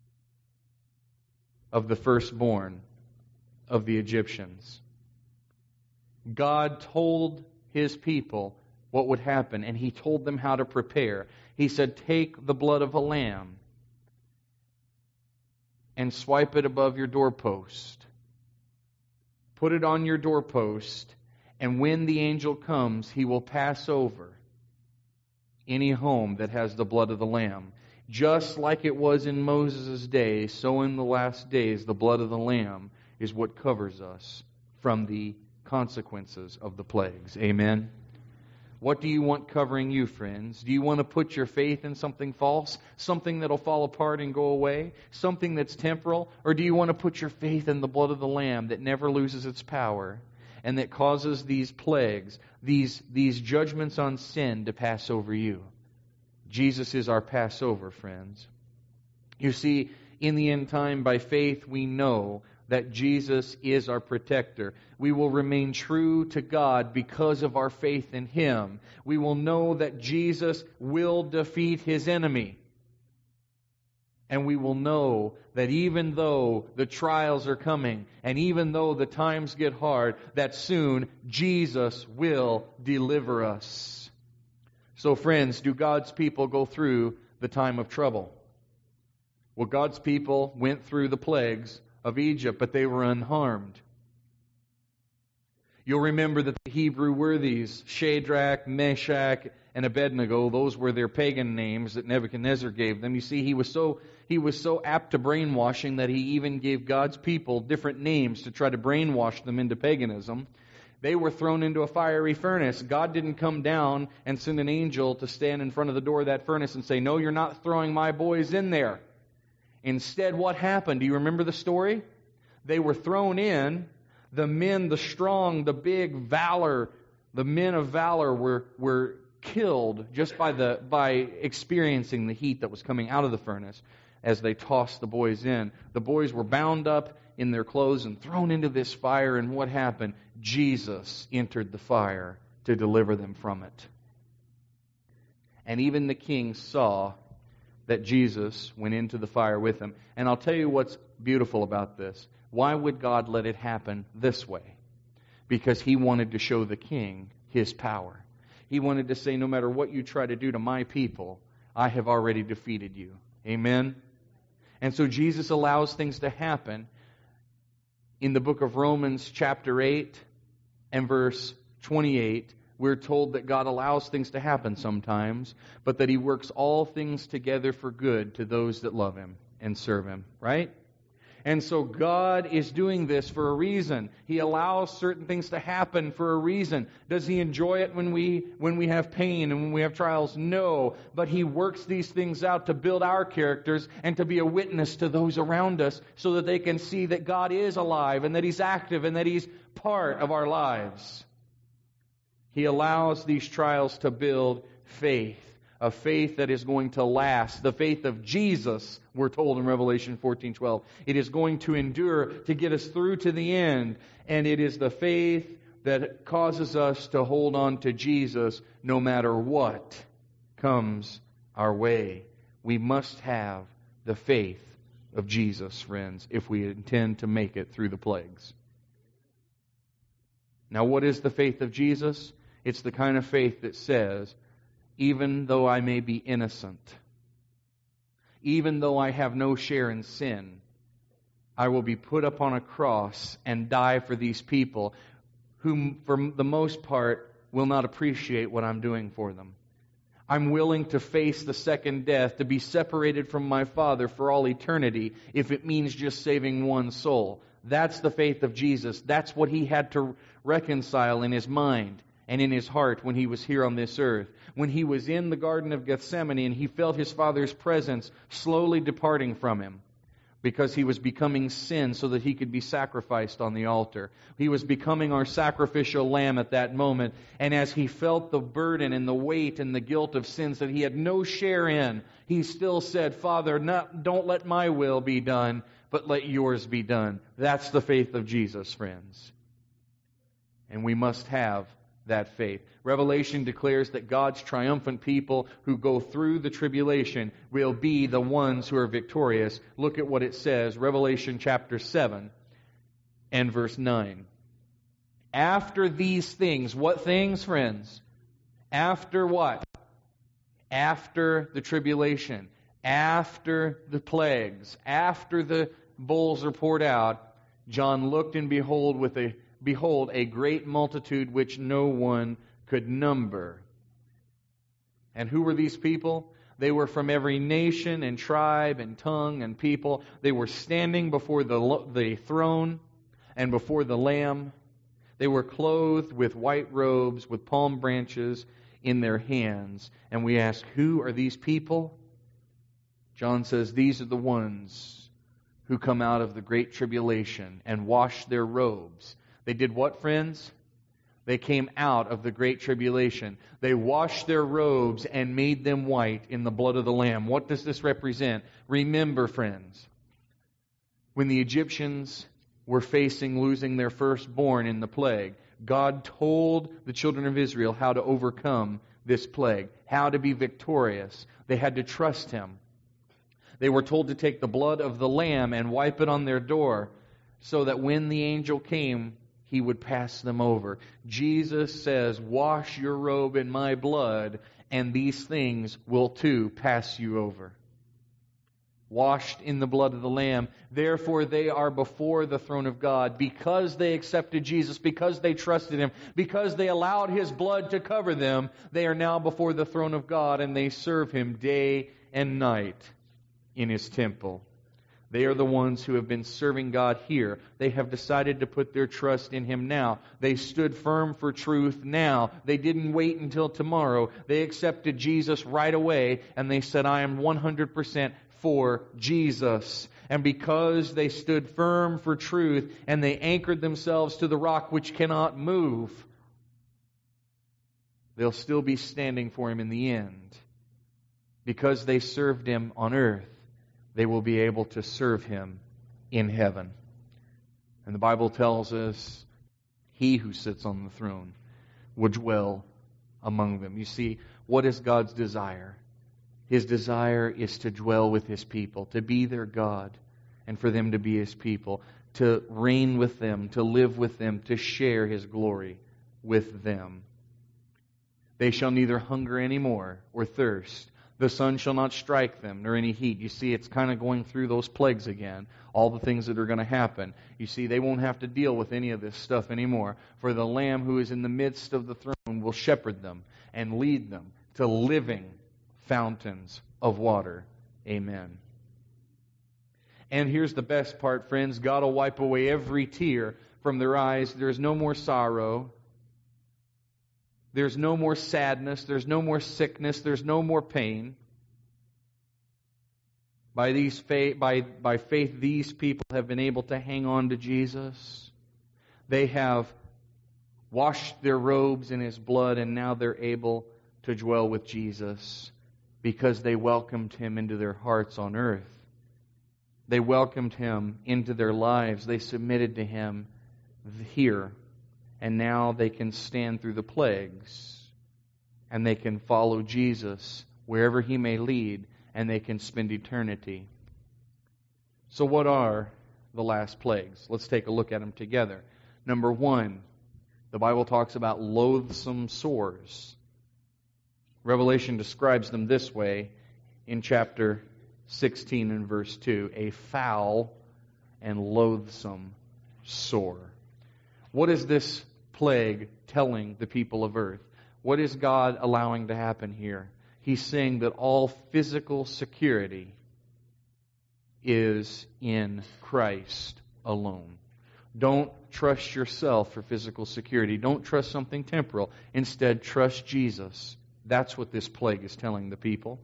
of the firstborn of the Egyptians. God told His people what would happen, and He told them how to prepare. He said, "Take the blood of a lamb and swipe it above your doorpost. Put it on your doorpost, and when the angel comes, he will pass over any home that has the blood of the lamb." Just like it was in Moses' day, so in the last days, the blood of the lamb is what covers us from the consequences of the plagues. Amen? What do you want covering you, friends? Do you want to put your faith in something false? Something that'll fall apart and go away? Something that's temporal? Or do you want to put your faith in the blood of the Lamb that never loses its power and that causes these plagues, these judgments on sin to pass over you? Jesus is our Passover, friends. You see, in the end time, by faith, we know that Jesus is our protector. We will remain true to God because of our faith in Him. We will know that Jesus will defeat His enemy. And we will know that even though the trials are coming, and even though the times get hard, that soon Jesus will deliver us. So friends, do God's people go through the time of trouble? Well, God's people went through the plagues of Egypt, but they were unharmed. You'll remember that the Hebrew worthies, Shadrach, Meshach, and Abednego, those were their pagan names that Nebuchadnezzar gave them. You see, he was so apt to brainwashing that he even gave God's people different names to try to brainwash them into paganism. They were thrown into a fiery furnace. God didn't come down and send an angel to stand in front of the door of that furnace and say, "No, you're not throwing my boys in there." Instead, what happened? Do you remember the story? They were thrown in. The men, the strong, the big valor, the men of valor were killed just by experiencing the heat that was coming out of the furnace as they tossed the boys in. The boys were bound up in their clothes and thrown into this fire, and what happened? Jesus entered the fire to deliver them from it. And even the king saw that Jesus went into the fire with them. And I'll tell you what's beautiful about this. Why would God let it happen this way? Because He wanted to show the king His power. He wanted to say, no matter what you try to do to my people, I have already defeated you. Amen? And so Jesus allows things to happen. In the book of Romans chapter 8 and verse 28, we're told that God allows things to happen sometimes, but that He works all things together for good to those that love Him and serve Him, right? And so God is doing this for a reason. He allows certain things to happen for a reason. Does He enjoy it when we have pain and when we have trials? No. But He works these things out to build our characters and to be a witness to those around us so that they can see that God is alive and that He's active and that He's part of our lives. He allows these trials to build faith. A faith that is going to last. The faith of Jesus, we're told in Revelation 14:12. It is going to endure to get us through to the end. And it is the faith that causes us to hold on to Jesus no matter what comes our way. We must have the faith of Jesus, friends, if we intend to make it through the plagues. Now, what is the faith of Jesus? It's the kind of faith that says, even though I may be innocent, even though I have no share in sin, I will be put up on a cross and die for these people whom, for the most part, will not appreciate what I'm doing for them. I'm willing to face the second death, to be separated from my Father for all eternity, if it means just saving one soul. That's the faith of Jesus. That's what He had to reconcile in His mind and in His heart when He was here on this earth. When He was in the Garden of Gethsemane and He felt His Father's presence slowly departing from Him because He was becoming sin so that He could be sacrificed on the altar. He was becoming our sacrificial lamb at that moment. And as He felt the burden and the weight and the guilt of sins that He had no share in, He still said, Father, don't let my will be done, but let yours be done. That's the faith of Jesus, friends. And we must have that faith. Revelation declares that God's triumphant people who go through the tribulation will be the ones who are victorious. Look at what it says, Revelation chapter 7 and verse 9. After these things, what things, friends? After what? After the tribulation, after the plagues, after the bowls are poured out, John looked and behold, a great multitude which no one could number. And who were these people? They were from every nation and tribe and tongue and people. They were standing before the throne and before the Lamb. They were clothed with white robes with palm branches in their hands. And we ask, who are these people? John says, these are the ones who come out of the great tribulation and wash their robes. They did what, friends? They came out of the great tribulation. They washed their robes and made them white in the blood of the Lamb. What does this represent? Remember, friends, when the Egyptians were facing losing their firstborn in the plague, God told the children of Israel how to overcome this plague, how to be victorious. They had to trust Him. They were told to take the blood of the Lamb and wipe it on their door so that when the angel came, He would pass them over. Jesus says, wash your robe in my blood, and these things will too pass you over. Washed in the blood of the Lamb. Therefore they are before the throne of God because they accepted Jesus, because they trusted Him, because they allowed His blood to cover them. They are now before the throne of God, and they serve Him day and night in His temple. They are the ones who have been serving God here. They have decided to put their trust in Him now. They stood firm for truth now. They didn't wait until tomorrow. They accepted Jesus right away, and they said, I am 100% for Jesus. And because they stood firm for truth and they anchored themselves to the rock which cannot move, they'll still be standing for Him in the end. Because they served Him on earth, they will be able to serve Him in heaven. And the Bible tells us He who sits on the throne will dwell among them. You see, what is God's desire? His desire is to dwell with His people, to be their God, and for them to be His people, to reign with them, to live with them, to share His glory with them. They shall neither hunger any more or thirst. The sun shall not strike them, nor any heat. You see, it's kind of going through those plagues again. All the things that are going to happen. You see, they won't have to deal with any of this stuff anymore. For the Lamb who is in the midst of the throne will shepherd them and lead them to living fountains of water. Amen. And here's the best part, friends. God will wipe away every tear from their eyes. There's no more sorrow. There's no more sadness. There's no more sickness. There's no more pain. By faith, these people have been able to hang on to Jesus. They have washed their robes in His blood, and now they're able to dwell with Jesus because they welcomed Him into their hearts on earth. They welcomed Him into their lives. They submitted to Him here. And now they can stand through the plagues, and they can follow Jesus wherever He may lead, and they can spend eternity. So what are the last plagues? Let's take a look at them together. Number 1, the Bible talks about loathsome sores. Revelation describes them this way in chapter 16 and verse 2, a foul and loathsome sore. What is this plague telling the people of earth? What is God allowing to happen here? He's saying that all physical security is in Christ alone. Don't trust yourself for physical security. Don't trust something temporal. Instead, trust Jesus. That's what this plague is telling the people.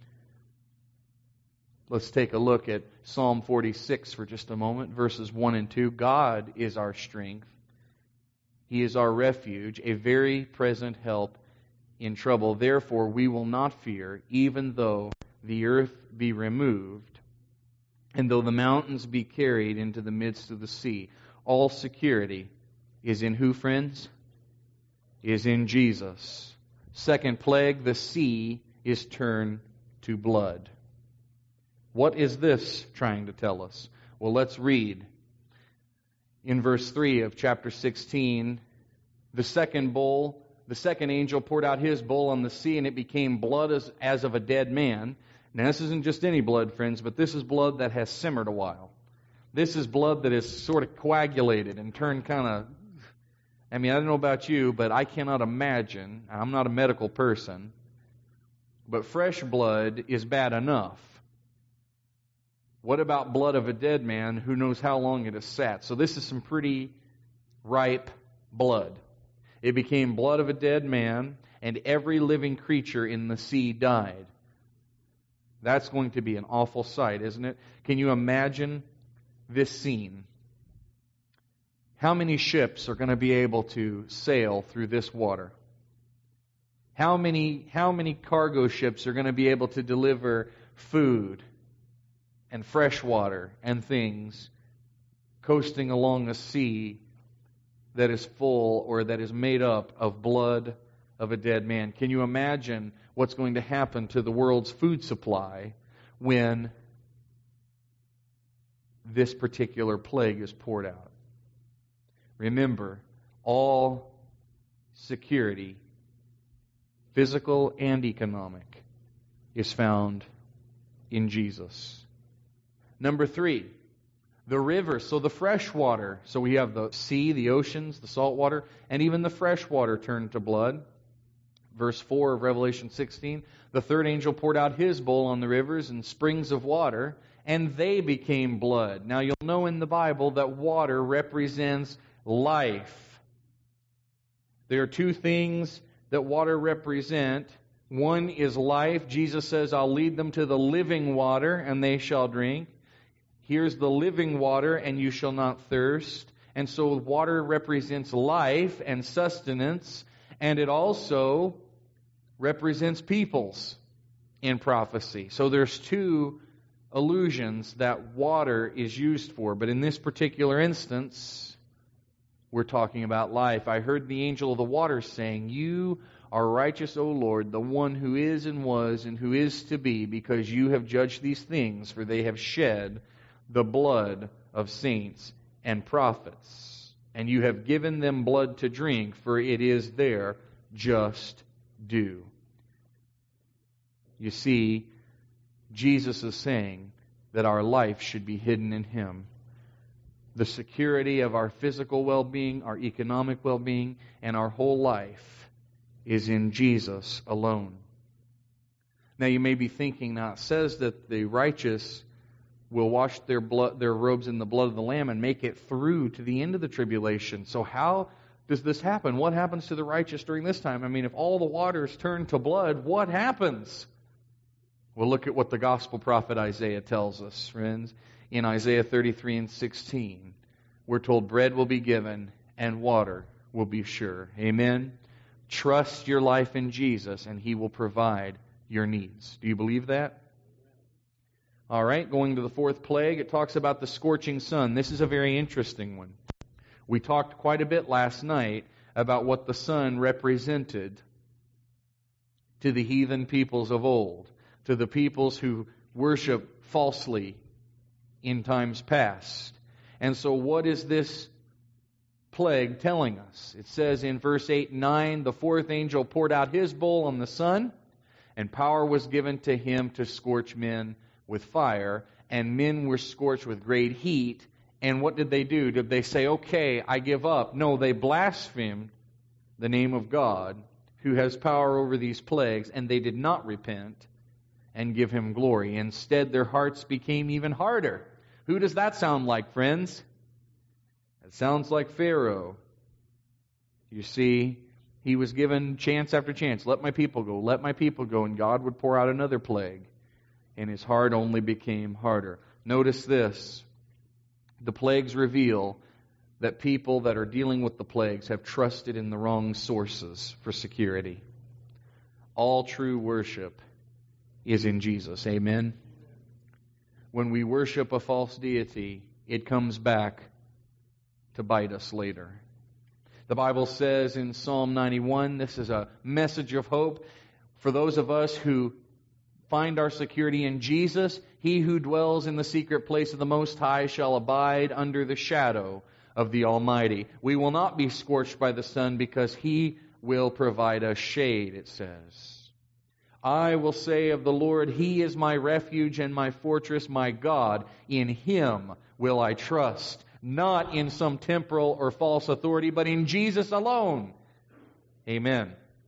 Let's take a look at Psalm 46 for just a moment, verses 1 and 2. God is our strength. He is our refuge, a very present help in trouble. Therefore, we will not fear, even though the earth be removed, and though the mountains be carried into the midst of the sea. All security is in who, friends? Is in Jesus. Second plague, the sea is turned to blood. What is this trying to tell us? Well, let's read. In verse 3 of chapter 16, the second angel poured out his bowl on the sea, and it became blood as of a dead man. Now, this isn't just any blood, friends, but this is blood that has simmered a while. This is blood that is sort of coagulated and turned kind of... I don't know about you, but I cannot imagine, I'm not a medical person, but fresh blood is bad enough. What about blood of a dead man who knows how long it has sat? So this is some pretty ripe blood. It became blood of a dead man, and every living creature in the sea died. That's going to be an awful sight, isn't it? Can you imagine this scene? How many ships are going to be able to sail through this water? How many cargo ships are going to be able to deliver food and fresh water and things coasting along a sea that is full or that is made up of blood of a dead man? Can you imagine what's going to happen to the world's food supply when this particular plague is poured out? Remember, all security, physical and economic, is found in Jesus. Number 3, the rivers, so the fresh water. So we have the sea, the oceans, the salt water, and even the fresh water turned to blood. Verse 4 of Revelation 16, the third angel poured out his bowl on the rivers and springs of water, and they became blood. Now you'll know in the Bible that water represents life. There are two things that water represent One is life. Jesus says, I'll lead them to the living water, and they shall drink. Here's the living water, and you shall not thirst. And so water represents life and sustenance, and it also represents peoples in prophecy. So there's two allusions that water is used for. But in this particular instance, we're talking about life. I heard the angel of the waters saying, You are righteous, O Lord, the one who is and was and who is to be, because you have judged these things, for they have shed the blood of saints and prophets. And you have given them blood to drink, for it is their just due. You see, Jesus is saying that our life should be hidden in Him. The security of our physical well-being, our economic well-being, and our whole life is in Jesus alone. Now you may be thinking, now it says that the righteous will wash their robes in the blood of the Lamb and make it through to the end of the tribulation. So how does this happen? What happens to the righteous during this time? I mean, if all the waters turn to blood, what happens? Well, look at what the gospel prophet Isaiah tells us, friends. In Isaiah 33 and 16, we're told bread will be given and water will be sure. Amen? Trust your life in Jesus and He will provide your needs. Do you believe that? All right, going to the fourth plague, it talks about the scorching sun. This is a very interesting one. We talked quite a bit last night about what the sun represented to the heathen peoples of old, to the peoples who worship falsely in times past. And so what is this plague telling us? It says in verse 8 and 9, the fourth angel poured out his bowl on the sun, and power was given to him to scorch men with fire, and men were scorched with great heat. And what did they do? Did they say, okay, I give up? No, they blasphemed the name of God, who has power over these plagues, and they did not repent and give Him glory. Instead, their hearts became even harder. Who does that sound like, friends? It sounds like Pharaoh. You see, he was given chance after chance. Let my people go, let my people go. And God would pour out another plague. And his heart only became harder. Notice this. The plagues reveal that people that are dealing with the plagues have trusted in the wrong sources for security. All true worship is in Jesus. Amen? When we worship a false deity, it comes back to bite us later. The Bible says in Psalm 91, this is a message of hope for those of us who find our security in Jesus. He who dwells in the secret place of the Most High shall abide under the shadow of the Almighty. We will not be scorched by the sun because He will provide us shade, it says. I will say of the Lord, He is my refuge and my fortress, my God. In Him will I trust. Not in some temporal or false authority, but in Jesus alone. Amen.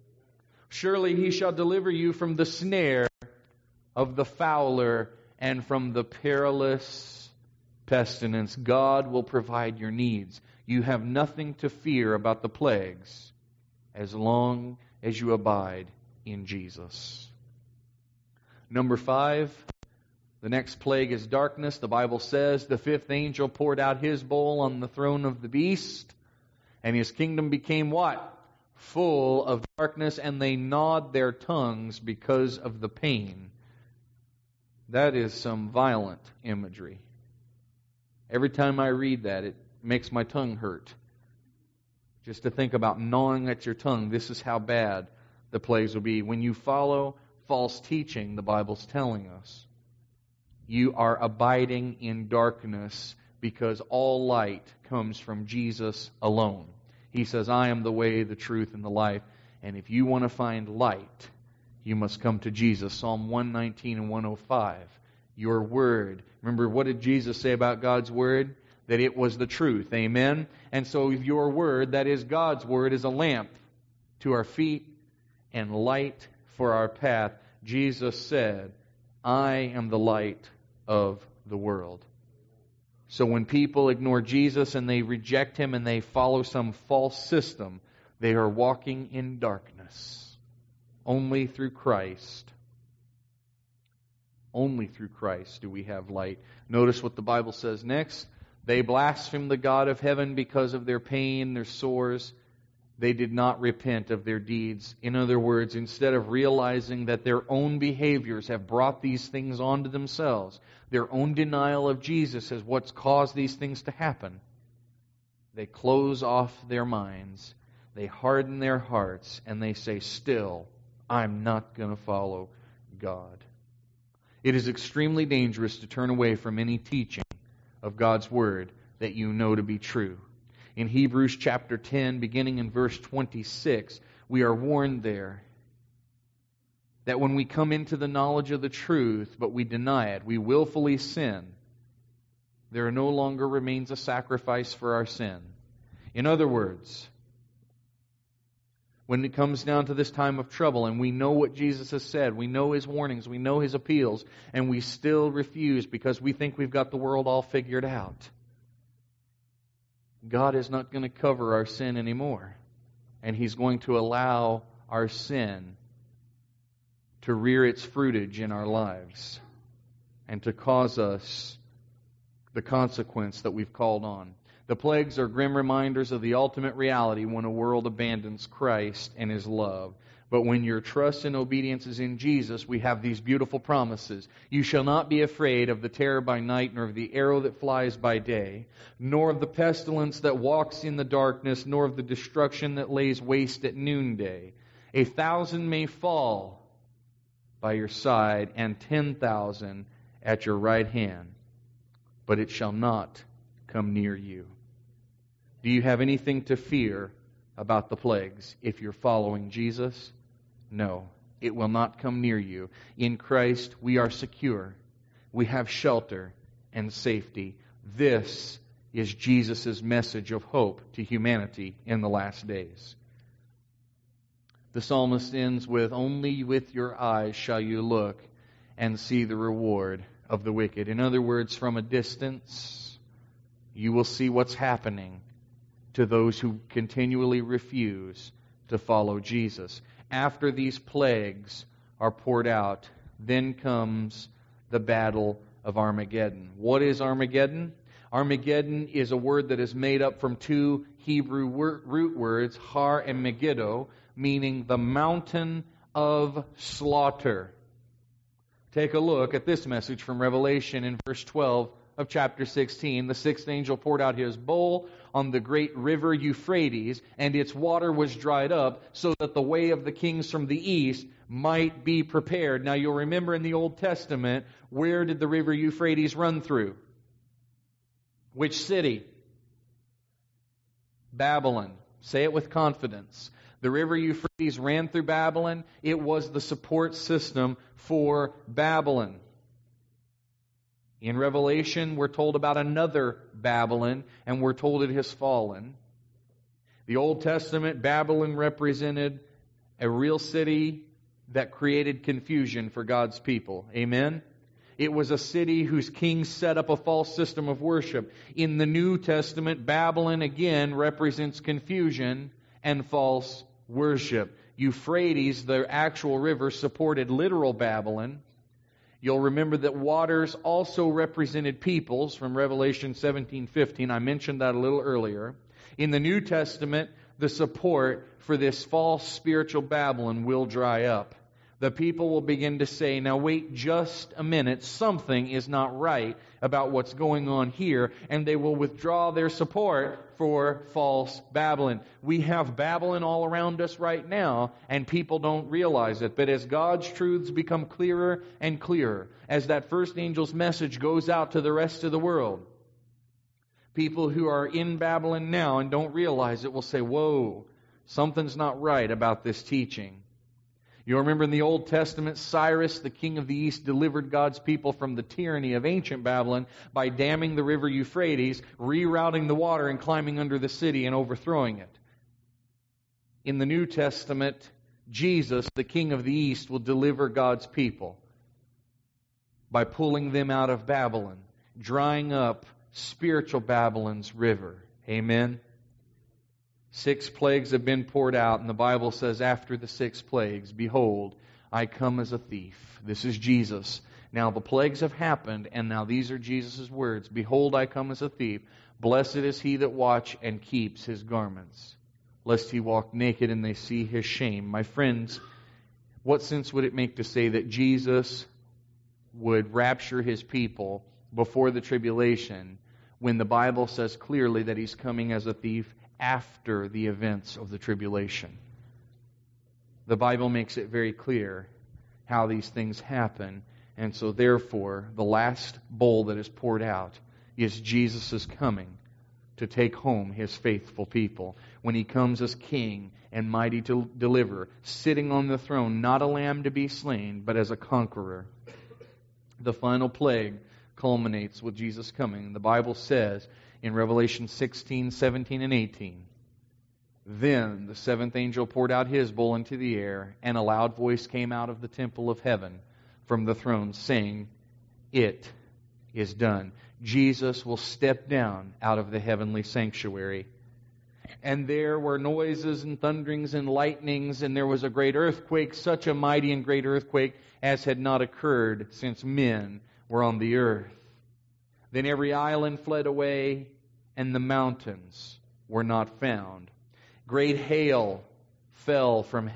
Surely He shall deliver you from the snare of the fowler and from the perilous pestilence. God will provide your needs. You have nothing to fear about the plagues as long as you abide in Jesus. Number 5, the next plague is darkness. The Bible says the fifth angel poured out his bowl on the throne of the beast, and his kingdom became what? Full of darkness, and they gnawed their tongues because of the pain. That is some violent imagery. Every time I read that, it makes my tongue hurt. Just to think about gnawing at your tongue, this is how bad the plagues will be. When you follow false teaching, the Bible's telling us, you are abiding in darkness because all light comes from Jesus alone. He says, I am the way, the truth, and the life. And if you want to find light, you must come to Jesus. Psalm 119 and 105. Your word. Remember, what did Jesus say about God's word? That it was the truth. Amen? And so your word, that is God's word, is a lamp to our feet and light for our path. Jesus said, I am the light of the world. So when people ignore Jesus and they reject Him and they follow some false system, they are walking in darkness. Only through Christ. Only through Christ do we have light. Notice what the Bible says next. They blasphemed the God of heaven because of their pain, their sores. They did not repent of their deeds. In other words, instead of realizing that their own behaviors have brought these things onto themselves, their own denial of Jesus is what's caused these things to happen, they close off their minds, they harden their hearts, and they say, still, I'm not going to follow God. It is extremely dangerous to turn away from any teaching of God's Word that you know to be true. In Hebrews chapter 10, beginning in verse 26, we are warned there that when we come into the knowledge of the truth, but we deny it, we willfully sin, there no longer remains a sacrifice for our sin. In other words, when it comes down to this time of trouble and we know what Jesus has said, we know His warnings, we know His appeals, and we still refuse because we think we've got the world all figured out, God is not going to cover our sin anymore. And He's going to allow our sin to rear its fruitage in our lives and to cause us the consequence that we've called on. The plagues are grim reminders of the ultimate reality when a world abandons Christ and His love. But when your trust and obedience is in Jesus, we have these beautiful promises. You shall not be afraid of the terror by night, nor of the arrow that flies by day, nor of the pestilence that walks in the darkness, nor of the destruction that lays waste at noonday. 1,000 may fall by your side, and 10,000 at your right hand, but it shall not come near you. Do you have anything to fear about the plagues if you're following Jesus? No, it will not come near you. In Christ, we are secure. We have shelter and safety. This is Jesus' message of hope to humanity in the last days. The psalmist ends with, only with your eyes shall you look and see the reward of the wicked. In other words, from a distance, you will see what's happening to those who continually refuse to follow Jesus. After these plagues are poured out, then comes the battle of Armageddon. What is Armageddon? Armageddon is a word that is made up from two Hebrew root words, har and Megiddo, meaning the mountain of slaughter. Take a look at this message from Revelation in verse 12 of chapter 16. The sixth angel poured out his bowl on the great river Euphrates, and its water was dried up, so that the way of the kings from the east might be prepared. Now you'll remember in the Old Testament, where did the river Euphrates run through? Which city? Babylon. Say it with confidence. The river Euphrates ran through Babylon. It was the support system for Babylon. In Revelation, we're told about another Babylon, and we're told it has fallen. The Old Testament, Babylon represented a real city that created confusion for God's people. Amen? It was a city whose kings set up a false system of worship. In the New Testament, Babylon again represents confusion and false worship. Euphrates, the actual river, supported literal Babylon. You'll remember that waters also represented peoples from Revelation 17:15. I mentioned that a little earlier. In the New Testament, the support for this false spiritual Babylon will dry up. The people will begin to say, now wait just a minute, something is not right about what's going on here, and they will withdraw their support for false Babylon. We have Babylon all around us right now, and people don't realize it. But as God's truths become clearer and clearer, as that first angel's message goes out to the rest of the world, people who are in Babylon now and don't realize it will say, whoa, something's not right about this teaching. You remember in the Old Testament, Cyrus, the king of the east, delivered God's people from the tyranny of ancient Babylon by damming the river Euphrates, rerouting the water and climbing under the city and overthrowing it. In the New Testament, Jesus, the king of the east, will deliver God's people by pulling them out of Babylon, drying up spiritual Babylon's river. Amen? 6 plagues have been poured out, and the Bible says after the 6 plagues, behold, I come as a thief. This is Jesus. Now the plagues have happened, and now these are Jesus' words. Behold, I come as a thief. Blessed is he that watch and keeps his garments, lest he walk naked and they see his shame. My friends, what sense would it make to say that Jesus would rapture his people before the tribulation when the Bible says clearly that he's coming as a thief after the events of the tribulation? The Bible makes it very clear how these things happen, and so therefore the last bowl that is poured out is Jesus' coming to take home his faithful people. When he comes as king and mighty to deliver, sitting on the throne, not a lamb to be slain, but as a conqueror. The final plague culminates with Jesus coming. The Bible says in Revelation 16, 17, and 18, then the 7th angel poured out his bowl into the air, and a loud voice came out of the temple of heaven from the throne, saying, it is done. Jesus will step down out of the heavenly sanctuary. And there were noises and thunderings and lightnings, and there was a great earthquake, such a mighty and great earthquake as had not occurred since men were on the earth. Then every island fled away, and the mountains were not found. Great hail fell from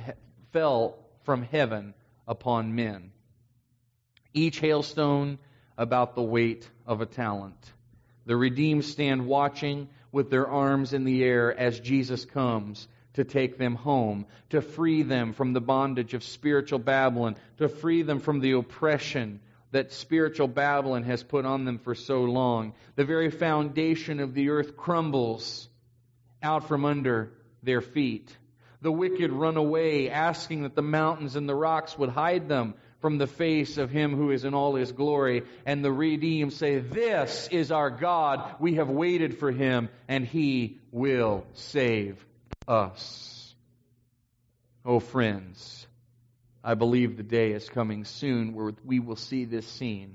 heaven upon men, each hailstone about the weight of a talent. The redeemed stand watching with their arms in the air as Jesus comes to take them home, to free them from the bondage of spiritual Babylon, to free them from the oppression that spiritual Babylon has put on them for so long. The very foundation of the earth crumbles out from under their feet. The wicked run away, asking that the mountains and the rocks would hide them from the face of him who is in all his glory. And the redeemed say, this is our God. We have waited for him, and he will save us. Oh, friends, I believe the day is coming soon where we will see this scene.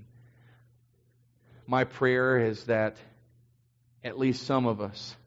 My prayer is that at least some of us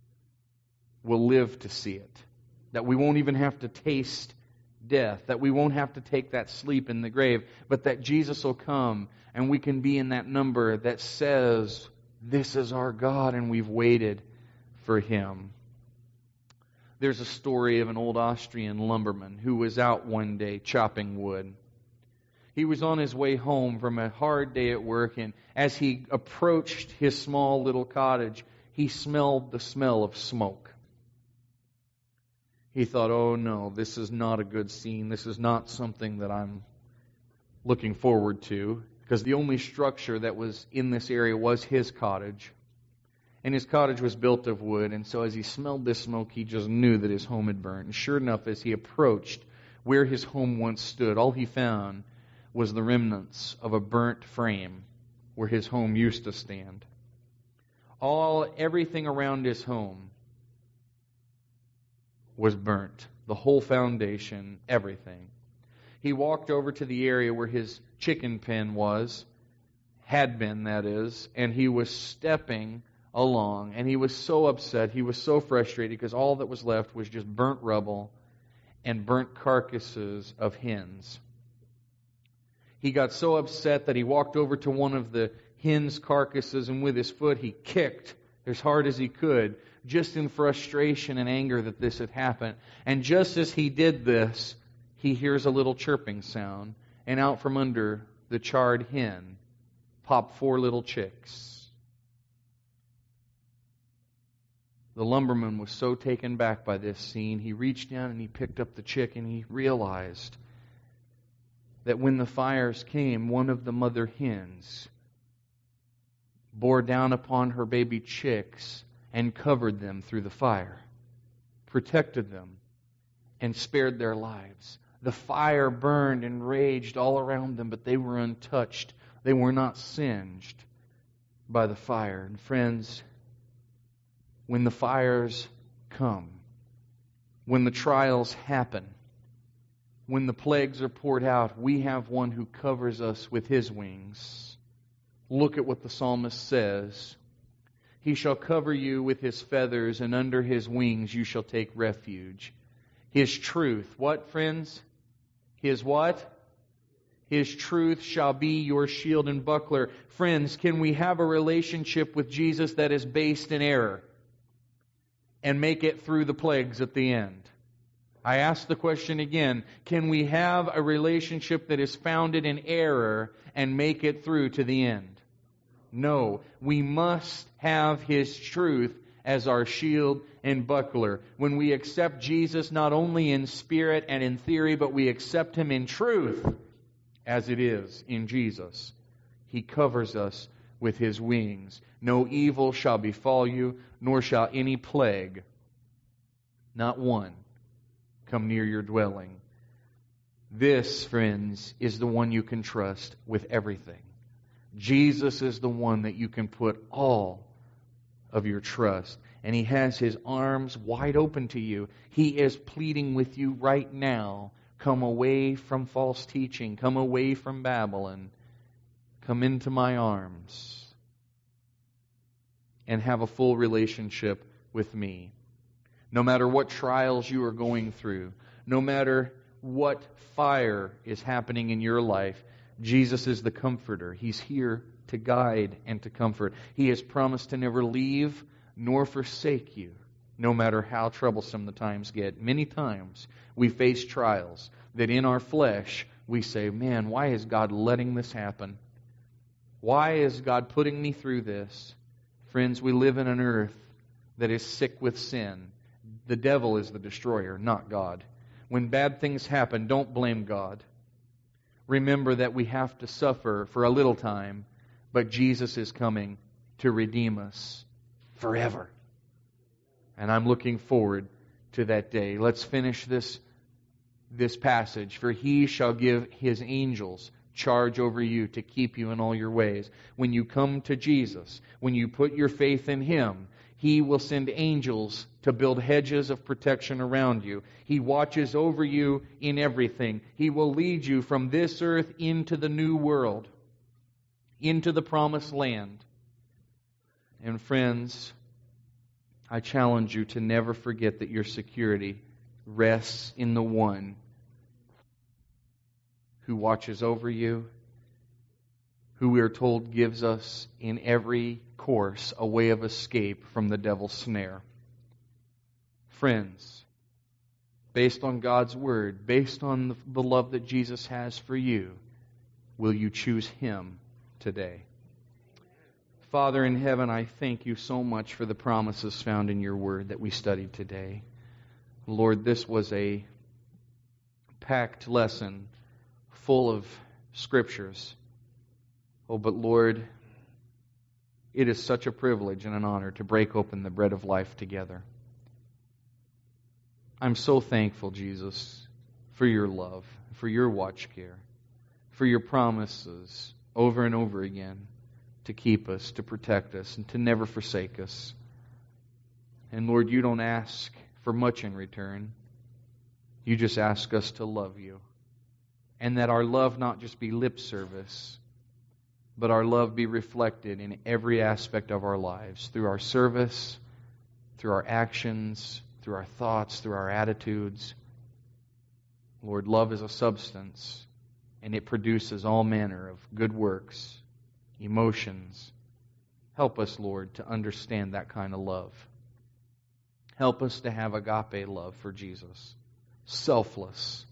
will live to see it. That we won't even have to taste death, that we won't have to take that sleep in the grave, but that Jesus will come and we can be in that number that says, this is our God and we've waited for him. There's a story of an old Austrian lumberman who was out one day chopping wood. He was on his way home from a hard day at work, and as he approached his small little cottage, he smelled the smell of smoke. He thought, oh no, this is not a good scene. This is not something that I'm looking forward to, because the only structure that was in this area was his cottage. And his cottage was built of wood, and so as he smelled this smoke, he just knew that his home had burned. And sure enough, as he approached where his home once stood, all he found was the remnants of a burnt frame where his home used to stand. Everything around his home was burnt. The whole foundation, everything. He walked over to the area where his chicken pen had been, that is, and he was stepping along, and he was so upset, he was so frustrated, because all that was left was just burnt rubble and burnt carcasses of hens. He got so upset that he walked over to one of the hens' carcasses, and with his foot he kicked as hard as he could, just in frustration and anger that this had happened. And just as he did this, he hears a little chirping sound, and out from under the charred hen pop 4 little chicks. The lumberman was so taken back by this scene, he reached down and he picked up the chick, and he realized that when the fires came, one of the mother hens bore down upon her baby chicks and covered them through the fire, protected them, and spared their lives. The fire burned and raged all around them, but they were untouched. They were not singed by the fire. And friends, when the fires come, when the trials happen, when the plagues are poured out, we have one who covers us with his wings. Look at what the psalmist says. He shall cover you with His feathers, and under His wings you shall take refuge. His truth, what, friends? His what? His truth shall be your shield and buckler. Friends, can we have a relationship with Jesus that is based in error and make it through the plagues at the end? I ask the question again. Can we have a relationship that is founded in error and make it through to the end? No. We must have His truth as our shield and buckler. When we accept Jesus not only in spirit and in theory, but we accept Him in truth as it is in Jesus, He covers us with His wings. No evil shall befall you, nor shall any plague, not one, come near your dwelling. This, friends, is the one you can trust with everything. Jesus is the one that you can put all of your trust. And He has His arms wide open to you. He is pleading with you right now. Come away from false teaching. Come away from Babylon. Come into my arms. And have a full relationship with me. No matter what trials you are going through, no matter what fire is happening in your life, Jesus is the comforter. He's here to guide and to comfort. He has promised to never leave nor forsake you, no matter how troublesome the times get. Many times we face trials that in our flesh we say, man, why is God letting this happen? Why is God putting me through this? Friends, we live in an earth that is sick with sin. The devil is the destroyer, not God. When bad things happen, don't blame God. Remember that we have to suffer for a little time, but Jesus is coming to redeem us forever. And I'm looking forward to that day. Let's finish this passage. For He shall give His angels charge over you to keep you in all your ways. When you come to Jesus, when you put your faith in Him, He will send angels to build hedges of protection around you. He watches over you in everything. He will lead you from this earth into the new world, into the promised land. And friends, I challenge you to never forget that your security rests in the one who watches over you, who we are told gives us in every course a way of escape from the devil's snare. Friends, based on God's Word, based on the love that Jesus has for you, will you choose Him today? Father in heaven, I thank You so much for the promises found in Your Word that we studied today. Lord, this was a packed lesson full of scriptures. Oh, but Lord, it is such a privilege and an honor to break open the bread of life together. I'm so thankful, Jesus, for Your love, for Your watch care, for Your promises over and over again to keep us, to protect us, and to never forsake us. And Lord, You don't ask for much in return. You just ask us to love You. And that our love not just be lip service, but our love be reflected in every aspect of our lives, through our service, through our actions, through our thoughts, through our attitudes. Lord, love is a substance, and it produces all manner of good works, emotions. Help us, Lord, to understand that kind of love. Help us to have agape love for Jesus, selfless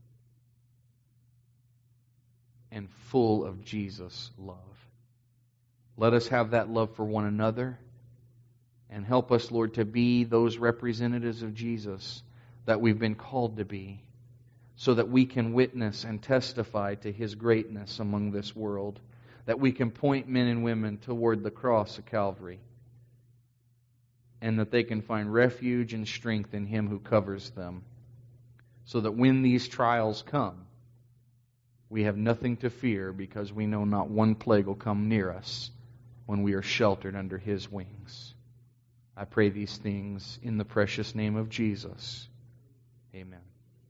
and full of Jesus' love. Let us have that love for one another, and help us, Lord, to be those representatives of Jesus that we've been called to be, so that we can witness and testify to His greatness among this world, that we can point men and women toward the cross of Calvary, and that they can find refuge and strength in Him who covers them, so that when these trials come, we have nothing to fear, because we know not one plague will come near us when we are sheltered under His wings. I pray these things in the precious name of Jesus. Amen.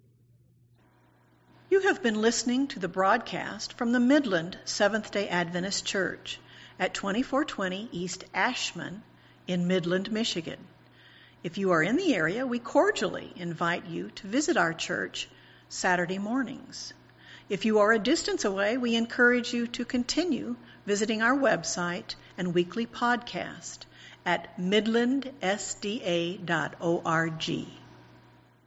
You have been listening to the broadcast from the Midland Seventh-day Adventist Church at 2420 East Ashman in Midland, Michigan. If you are in the area, we cordially invite you to visit our church Saturday mornings. If you are a distance away, we encourage you to continue visiting our website and weekly podcast at midlandsda.org.